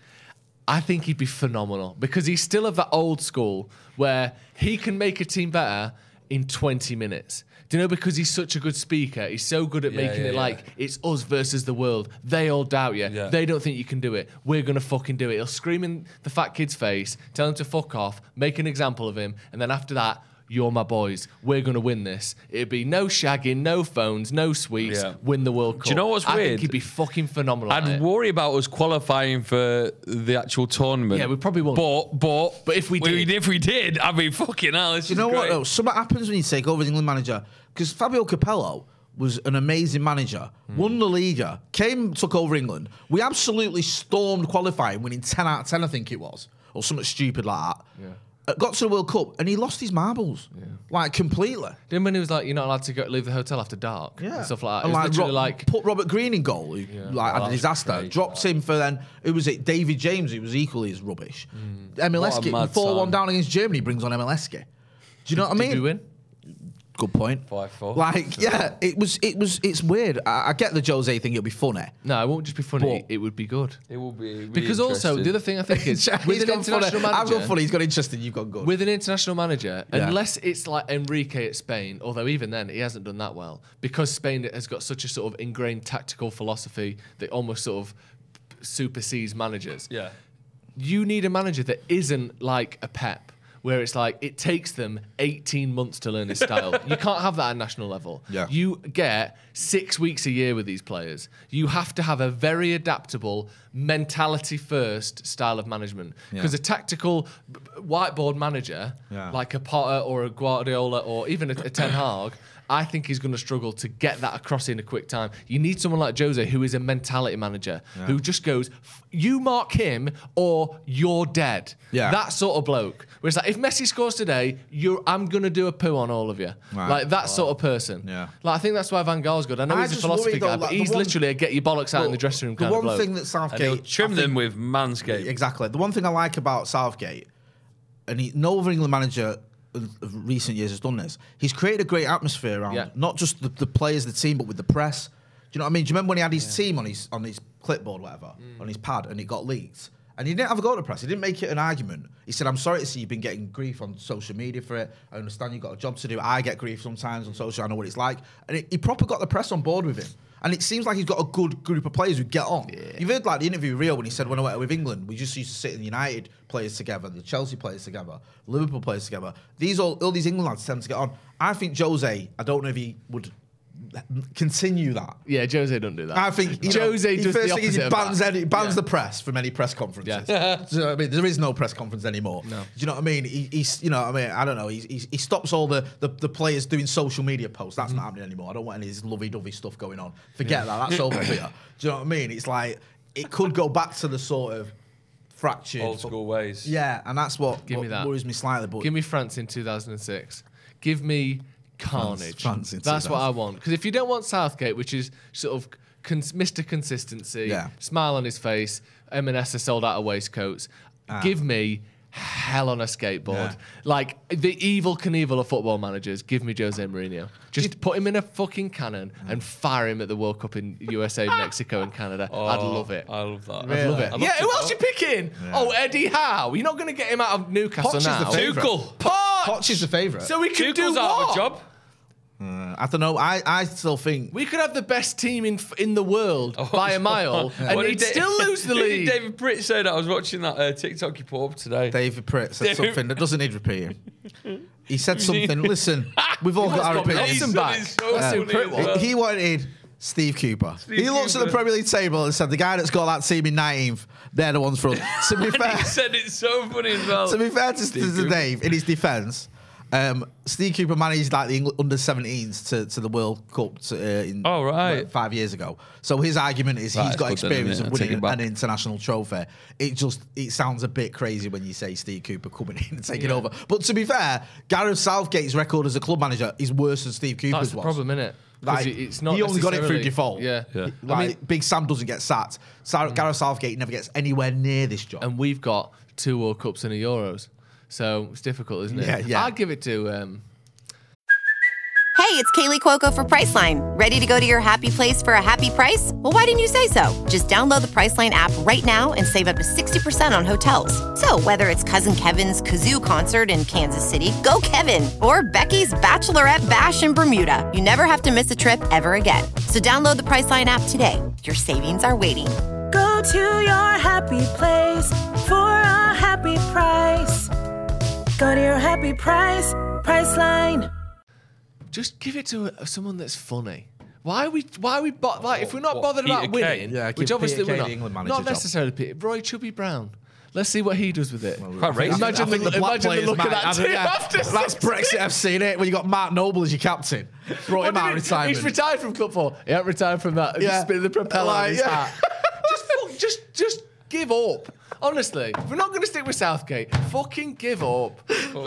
S11: I think he'd be phenomenal because he's still of that old school where he can make a team better in twenty minutes. Do you know, because he's such a good speaker, he's so good at
S10: Yeah,
S11: making
S10: yeah,
S11: it
S10: yeah.
S11: like it's us versus the world. They all doubt you.
S10: Yeah.
S11: They don't think you can do it. We're going to fucking do it. He'll scream in the fat kid's face, tell him to fuck off, make an example of him, and then after that, you're my boys. We're going to win this. It'd be no shagging, no phones, no sweets.
S10: Yeah.
S11: Win the World Cup.
S10: Do you know what's
S11: I
S10: weird?
S11: think he'd be fucking phenomenal at
S10: I'd
S11: it.
S10: worry about us qualifying for the actual tournament.
S11: Yeah, we probably won't.
S10: But but
S11: But if we did-
S10: if we did, I mean, fucking hell, this
S9: Do you
S10: is
S9: know what
S10: great.
S9: though? Something happens when you take over as England manager. Because Fabio Capello was an amazing manager,
S10: Mm.
S9: won the Liga, came, took over England. We absolutely stormed qualifying, winning ten out of ten, I think it was, or something stupid like that.
S11: Yeah.
S9: Uh, Got to the World Cup and he lost his marbles, like completely.
S11: Then when he was like, you're not allowed to go leave the hotel after dark
S9: Yeah,
S11: and stuff like that.
S9: And
S11: It was
S9: like,
S11: literally
S9: Ro-
S11: like,
S9: put Robert Green in goal, who like had
S10: Oh,
S9: a
S10: that's
S9: disaster.
S10: crazy.
S9: Dropped him for then. Who was it? David James, who was equally as rubbish.
S10: What a
S9: Emileski,
S10: mad
S9: four one
S10: time.
S9: down against Germany, brings on Emileski. Do you know what I mean?
S11: did we win?
S9: Good point.
S10: Five four.
S9: Like, yeah, it was, it was, it's weird. I, I get the Jose thing; it'll be funny.
S11: No, it won't just be funny.
S9: But-
S11: it would be good.
S10: It will be really
S11: Because also, the
S10: interesting.
S11: other thing I think is,
S9: He's
S11: with an
S9: gone funny.
S11: international
S9: I've
S11: manager,
S9: gone funny. He's got interesting. You've got good.
S11: with an international manager,
S9: Yeah.
S11: unless it's like Enrique at Spain, although even then he hasn't done that well, because Spain has got such a sort of ingrained tactical philosophy that almost sort of supersedes managers.
S10: Yeah.
S11: You need a manager that isn't like a Pep, where it's like it takes them eighteen months to learn his style. You can't have that at national level.
S9: Yeah.
S11: You get six weeks a year with these players. You have to have a very adaptable, mentality first style of management. Because a tactical b- b- whiteboard manager,
S9: Yeah.
S11: like a Potter or a Guardiola or even a, a Ten Hag, I think he's going to struggle to get that across in a quick time. You need someone like Jose, who is a mentality manager, who just goes, "F- you mark him or you're dead.
S9: Yeah.
S11: That sort of bloke. Where it's like, if Messi scores today, you're, I'm going to do a poo on all of you.
S9: Right.
S11: Like that sort of person.
S9: Yeah.
S11: Like I think that's why Van Gaal's good. I know
S9: I
S11: he's a
S9: just
S11: philosophy
S9: worry, though,
S11: guy, but
S9: like, the
S11: he's
S9: one-
S11: literally a get your bollocks out in
S9: Well,
S11: the dressing room
S9: the
S11: kind
S9: one
S11: of bloke.
S9: thing that
S10: And he'll
S9: Southgate
S10: trim
S9: I
S10: them
S9: think-
S10: with Manscaped.
S9: Exactly. The one thing I like about Southgate, and he, no other England manager of of recent years has done this. He's created a great atmosphere around
S11: Yeah.
S9: not just the, the players, the team, but with the press. Do you know what I mean? Do you remember when he had his team on his on his clipboard, whatever,
S11: Mm.
S9: on his pad, and it got leaked? And he didn't have a go at the press. He didn't make it an argument. He said, "I'm sorry to see you've been getting grief on social media for it. I understand you've got a job to do. I get grief sometimes on social. I know what it's like." And it, he proper got the press on board with him. And it seems like he's got a good group of players who get on. You've heard like the interview with Rio when he said, when I went with England, we just used to sit in the United players together, the Chelsea players together, Liverpool players together. These all, all these England lads tend to get on. I think Jose, I don't know if he would continue that.
S11: Yeah, Jose don't do that.
S9: I think you know,
S11: Jose
S9: he
S11: does
S9: first
S11: the
S9: thing is he
S11: opposite of
S9: bans,
S11: that.
S9: any, bans
S11: Yeah.
S9: the press from any press conferences.
S11: Yeah.
S9: Do you know what I mean? There is no press conference anymore. No. Do you know what I mean? He, he's, you know, what I mean, I don't know. He, he, he stops all the, the, the players doing social media posts. That's
S11: Mm-hmm.
S9: not happening anymore. I don't want any of this lovey-dovey stuff going on. Forget that. That's over here. Do you know what I mean? It's like it could go back to the sort of fractured
S10: Old school ways.
S9: Yeah, and that's what,
S11: Give
S9: what
S11: me that.
S9: worries me slightly. But
S11: Give me France in two thousand six. Give me carnage.
S9: France in
S11: That's what I
S9: two thousand.
S11: want. Because if you don't want Southgate, which is sort of cons- Mister Consistency,
S9: Yeah.
S11: smile on his face, M and S are sold out of waistcoats,
S9: Ah.
S11: give me hell on a skateboard.
S9: Yeah.
S11: Like the evil Knievel of football managers, give me Jose Mourinho. Just put him in a fucking cannon and fire him at the World Cup in U S A, Mexico, and Canada. I'd love it.
S10: I love that.
S11: I'd love it.
S10: I'd
S11: Yeah,
S10: love
S11: who
S10: to
S11: else
S10: know.
S11: you picking? Oh, Eddie Howe. You're not going to get him out of Newcastle
S9: Poch is
S11: now.
S9: the favourite.
S10: Tuchel.
S11: Poch!
S9: Poch is the favourite.
S11: So we could do
S10: Tuchel's out of
S11: what?
S10: a job.
S9: Uh, I don't know. I, I still think
S11: We could have the best team in in the world by a mile, and
S10: What
S11: he'd
S10: did Da-
S11: still lose the
S10: Who did
S11: league.
S10: David Britt say that? I was watching that uh, TikTok you put up today.
S9: David Pritt said
S10: David-
S9: something that doesn't need repeating. He said something. Listen, we've all got our
S11: got me
S9: opinions.
S11: Listen back.
S10: It's so
S11: That's
S10: funny
S11: who Pritt
S10: as
S11: was.
S10: well.
S9: He wanted Steve Cooper. he looks at the
S10: Cooper.
S9: Premier League table and said, "The guy that's got that team in nineteenth, they're the ones for us." To be
S10: And
S9: fair,
S10: he said it's so funny as well.
S9: to be fair to, to, to
S10: Cooper.
S9: Dave, in his defence, Um, Steve Cooper managed like the England under seventeens to, to the World Cup to, uh, in
S10: Oh, right.
S9: what, five years ago. So his argument is
S10: That
S9: he's
S10: is
S9: got
S10: good then,
S9: experience
S10: isn't
S9: of
S10: it? I take
S9: winning
S10: it back.
S9: an international trophy. It just it sounds a bit crazy when you say Steve Cooper coming in and taking
S11: Yeah.
S9: over. But to be fair, Gareth Southgate's record as a club manager is worse than Steve Cooper's
S11: That's the
S9: was.
S11: problem, innit?
S9: Like,
S11: it's not
S9: he only got it through
S11: necessarily-
S9: default.
S11: Yeah.
S10: Yeah.
S9: Like,
S11: I mean-
S9: Big Sam doesn't get sacked. Sa- Gareth Southgate never gets anywhere near this job.
S11: And we've got two World Cups and a Euros. So it's difficult, isn't it?
S9: Yeah, yeah.
S11: I'd give it to... Um,
S13: Hey, it's Kaylee Cuoco for Priceline. Ready to go to your happy place for a happy price? Well, why didn't you say so? Just download the Priceline app right now and save up to sixty percent on hotels. So whether it's Cousin Kevin's Kazoo concert in Kansas City, go Kevin, or Becky's Bachelorette Bash in Bermuda, you never have to miss a trip ever again. So download the Priceline app today. Your savings are waiting.
S14: Go to your happy place for a happy price. Go to your happy price, Priceline.
S11: just give it to a, someone that's funny. Why are we? Why are we? Bo- like, if we're not
S10: What,
S11: bothered
S10: Peter
S11: about winning,
S10: Kane?
S9: Yeah,
S11: which
S9: give
S11: obviously
S9: Peter
S11: we're
S9: Kane
S11: not.
S9: the England manager
S11: Not
S9: job.
S11: necessarily Peter. Roy Chubby Brown. Let's see what he does with it.
S10: Quite racist.
S11: Imagine,
S9: I think
S11: the,
S9: the black
S11: imagine the
S9: players
S11: look
S9: might
S11: of that
S9: have it,
S11: team
S9: yeah.
S11: after
S9: That's Brexit F C, innit? When you got Mark Noble as your captain. Brought
S11: What
S9: him
S11: do
S9: out
S11: you
S9: of
S11: mean?
S9: retirement.
S11: He's retired from football. He ain't retired from that.
S9: Yeah.
S11: Just spinning the propeller
S9: Like,
S11: on his
S9: yeah.
S11: hat. just, fuck, just, just give up. Honestly, if we're not going to stick with Southgate, fucking give up.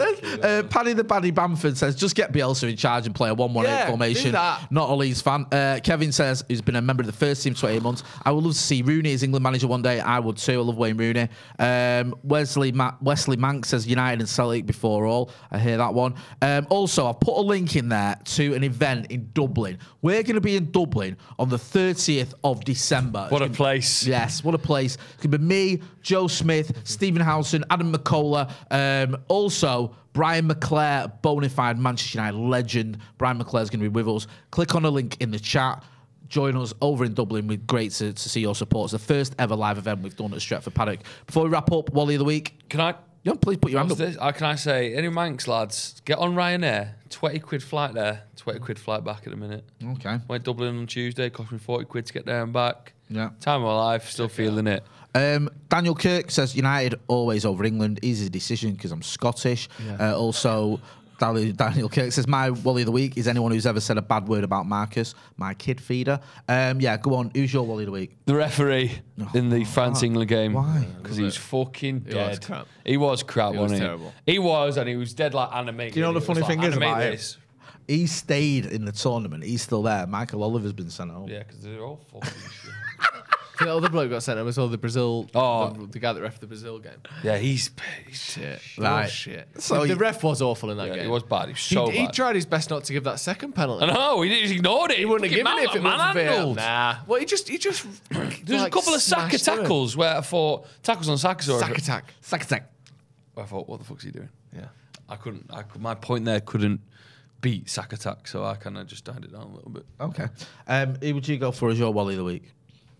S9: Uh, Paddy the Baddy Bamford says, just get Bielsa in charge and play a one one eight
S11: Yeah, do
S9: formation.
S11: that.
S9: Not a Leeds fan. Uh, Kevin says, he's been a member of the first team for twenty-eight months. I would love to see Rooney as England manager one day. I would too. I love Wayne Rooney. Um, Wesley Ma- Wesley Mank says, United and Celtic before all. I hear that one. Um, also, I've put a link in there to an event in Dublin. We're going to be in Dublin on the thirtieth of December.
S10: What a
S9: It's gonna-
S10: place.
S9: Yes, what a place. It's going to be me, Joe Smith, Stephen Howson, Adam McCullough. Um, also, Brian McClare, bona fide Manchester United legend. Brian McClare's going to be with us. Click on the link in the chat. Join us over in Dublin. We're great to, to see your support. It's the first ever live event we've done at Stretford Paddock. Before we wrap up, Wally of the Week.
S10: Can I?
S9: Yeah, please put your hand up.
S10: This? Uh, can I say, any Manx lads, get on Ryanair. twenty quid flight there, twenty quid flight back at the minute.
S9: Okay.
S10: Went Dublin on Tuesday, cost me forty quid to get there and back.
S9: Yeah.
S10: Time of my life, still feeling it.
S9: Um, Daniel Kirk says United always over England. Easy decision because I'm Scottish.
S11: Yeah.
S9: Uh, also, Daniel, Daniel Kirk says my Wally of the Week is anyone who's ever said a bad word about Marcus, my kid feeder. Um, yeah, go on. Who's your Wally of the Week?
S10: The referee in the France-England game.
S9: Why?
S10: Because he's fucking
S11: He
S10: dead.
S11: was crap.
S10: He was crap,
S11: He was
S10: wasn't he?
S11: terrible.
S10: He was, and he was dead like animated.
S9: Do you know the
S10: It was
S9: funny
S10: like,
S9: thing is
S10: animate
S9: about him?
S10: this.
S9: He stayed in the tournament. He's still there. Michael Oliver's been sent home.
S10: Yeah, because they're all fucking shit.
S11: The other bloke got sent home as well, the Brazil,
S10: Oh.
S11: the, the guy that ref the Brazil game.
S10: Yeah, he's, he's
S11: Shit.
S9: Right.
S11: Oh, shit.
S9: So
S11: the,
S9: you-
S11: the ref was awful in that
S10: Yeah,
S11: game.
S10: he was bad. He was so
S11: he, he
S10: bad.
S11: tried his best not to give that second penalty.
S10: I know, he just ignored it.
S11: He wouldn't have given it if it wasn't for V A R.
S10: manhandled.
S11: Nah. Well, he just, he just.
S10: There's a couple of Saka tackles where I thought tackles on Saka.
S11: Sack attack.
S9: Sack attack.
S10: I thought, what the fuck's he doing?
S11: Yeah.
S10: I couldn't. I could, my point there couldn't beat Sack attack, so I kind of just died it down a little bit.
S9: Okay. Um, who would you go for as your Wally of the Week?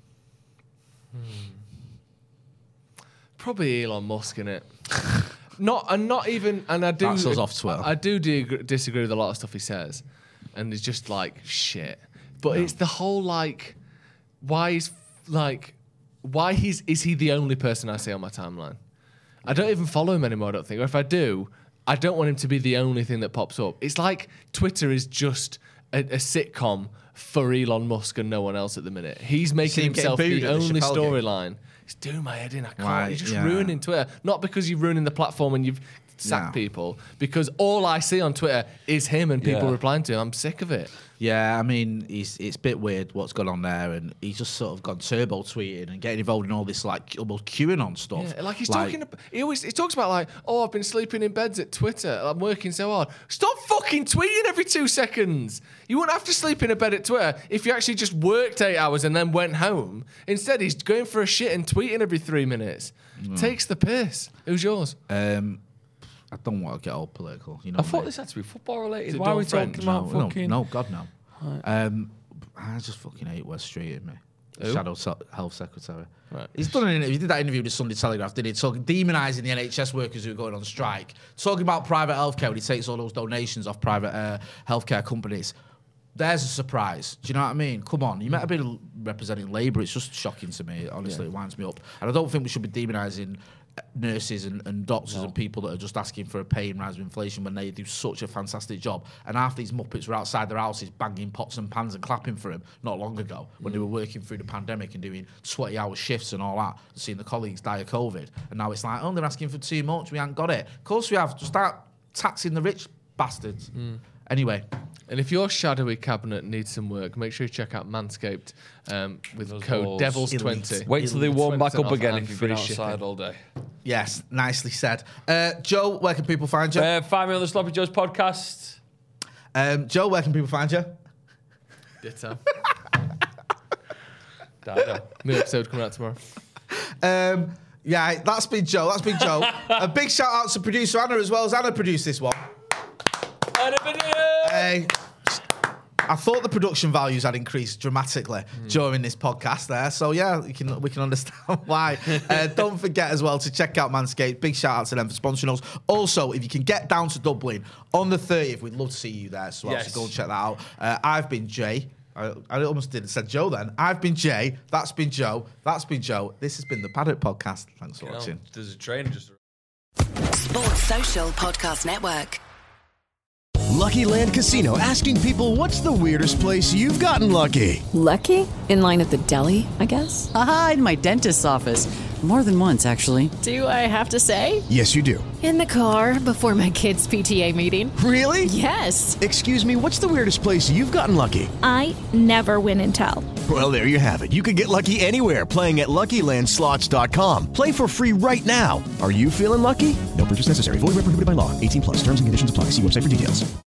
S11: Probably Elon Musk in it. Not and not even and I do.
S9: That's us off Twitter.
S11: I do dig- disagree with a lot of stuff he says, and it's just like shit. But it's the whole like, why is like, why he's is he the only person I see on my timeline? I don't even follow him anymore. I don't think. Or if I do, I don't want him to be the only thing that pops up. It's like Twitter is just a, a sitcom for Elon Musk and no one else at the minute. He's making
S9: See him getting
S11: himself
S9: booed
S11: the
S9: at the
S11: only
S9: Chappelle game.
S11: storyline. It's doing my head in. I can't.
S9: Right,
S11: You're just
S9: yeah.
S11: ruining Twitter. Not because you're ruining the platform and you've sacked
S9: Yeah.
S11: people, because all I see on Twitter is him and people
S10: Yeah.
S11: replying to him. I'm sick of it.
S9: Yeah, I mean, he's, it's a bit weird what's gone on there, and he's just sort of gone turbo tweeting and getting involved in all this like almost QAnon stuff.
S11: Yeah, like he's talking. About, he always he talks about like, oh, I've been sleeping in beds at Twitter. I'm working so hard. Stop fucking tweeting every two seconds. You wouldn't have to sleep in a bed at Twitter if you actually just worked eight hours and then went home. Instead, he's going for a shit and tweeting every three minutes. Takes the piss. Who's yours?
S9: Um, I don't want to get all political. You know,
S10: I thought
S9: mate.
S10: this had to be football related.
S11: Is it
S10: Why are we
S11: Dawn French?
S10: talking about
S9: no,
S10: fucking?
S9: no, God no. Um, I just fucking hate Wes Street in me.
S11: Who?
S9: Shadow Se- Health Secretary.
S11: Right.
S9: He's done an interview. He did that interview with the Sunday Telegraph, did he? Talking, demonising the N H S workers who are going on strike. Talking about private healthcare when he takes all those donations off private uh, healthcare companies. There's a surprise. Do you know what I mean? Come on. You might have been representing Labour. It's just shocking to me. Honestly, it winds me up. And I don't think we should be demonising nurses and, and doctors no. and people that are just asking for a pay and rise of inflation when they do such a fantastic job. And half these muppets were outside their houses banging pots and pans and clapping for him not long ago when mm. they were working through the pandemic and doing twenty-hour shifts and all that, seeing the colleagues die of COVID. And now it's like, oh, they're asking for too much. We ain't got it. Of course we have. Just start taxing the rich bastards. Mm. Anyway.
S11: And if your shadowy cabinet needs some work, make sure you check out Manscaped um, with
S10: Those
S11: code
S10: balls.
S11: devils twenty.
S10: Wait till they warm back up again if you've been
S11: free
S10: outside
S11: shipping.
S10: all day.
S9: Yes, nicely said. Uh, Joe, where can people find you?
S10: Uh, find me on the Sloppy Joe's podcast.
S9: Um, Joe, where can people find you?
S11: Ditto.
S10: Ditto.
S11: New episode coming out tomorrow.
S9: Um, yeah, that's been Joe. That's been Joe. A big shout out to producer Anna as well, as Anna produced this one. Hey, I thought the production values had increased dramatically mm. during this podcast there. So, yeah, we can, we can understand why. uh, don't forget as well to check out Manscaped. Big shout out to them for sponsoring us. Also, if you can get down to Dublin on the thirtieth, we'd love to see you there. So, yes. so go and check that out. Uh, I've been Jay. I, I almost did said Joe then. I've been Jay. That's been Joe. That's been Joe. This has been the Paddock Podcast. Thanks for
S10: you
S9: watching.
S10: Know, there's a train just...
S15: Sports Social Podcast Network.
S16: Lucky Land Casino, asking people, what's the weirdest place you've gotten lucky?
S17: Lucky? In line at the deli, I guess?
S18: Aha, in my dentist's office. More than once, actually.
S17: Do I have to say?
S16: Yes, you do.
S17: In the car before my kids' P T A meeting.
S16: Really?
S17: Yes.
S16: Excuse me, what's the weirdest place you've gotten lucky?
S19: I never win and tell.
S16: Well, there you have it. You can get lucky anywhere, playing at Lucky Land Slots dot com. Play for free right now. Are you feeling lucky? No purchase necessary. Void where prohibited by law. eighteen plus. Terms and conditions apply. See website for details.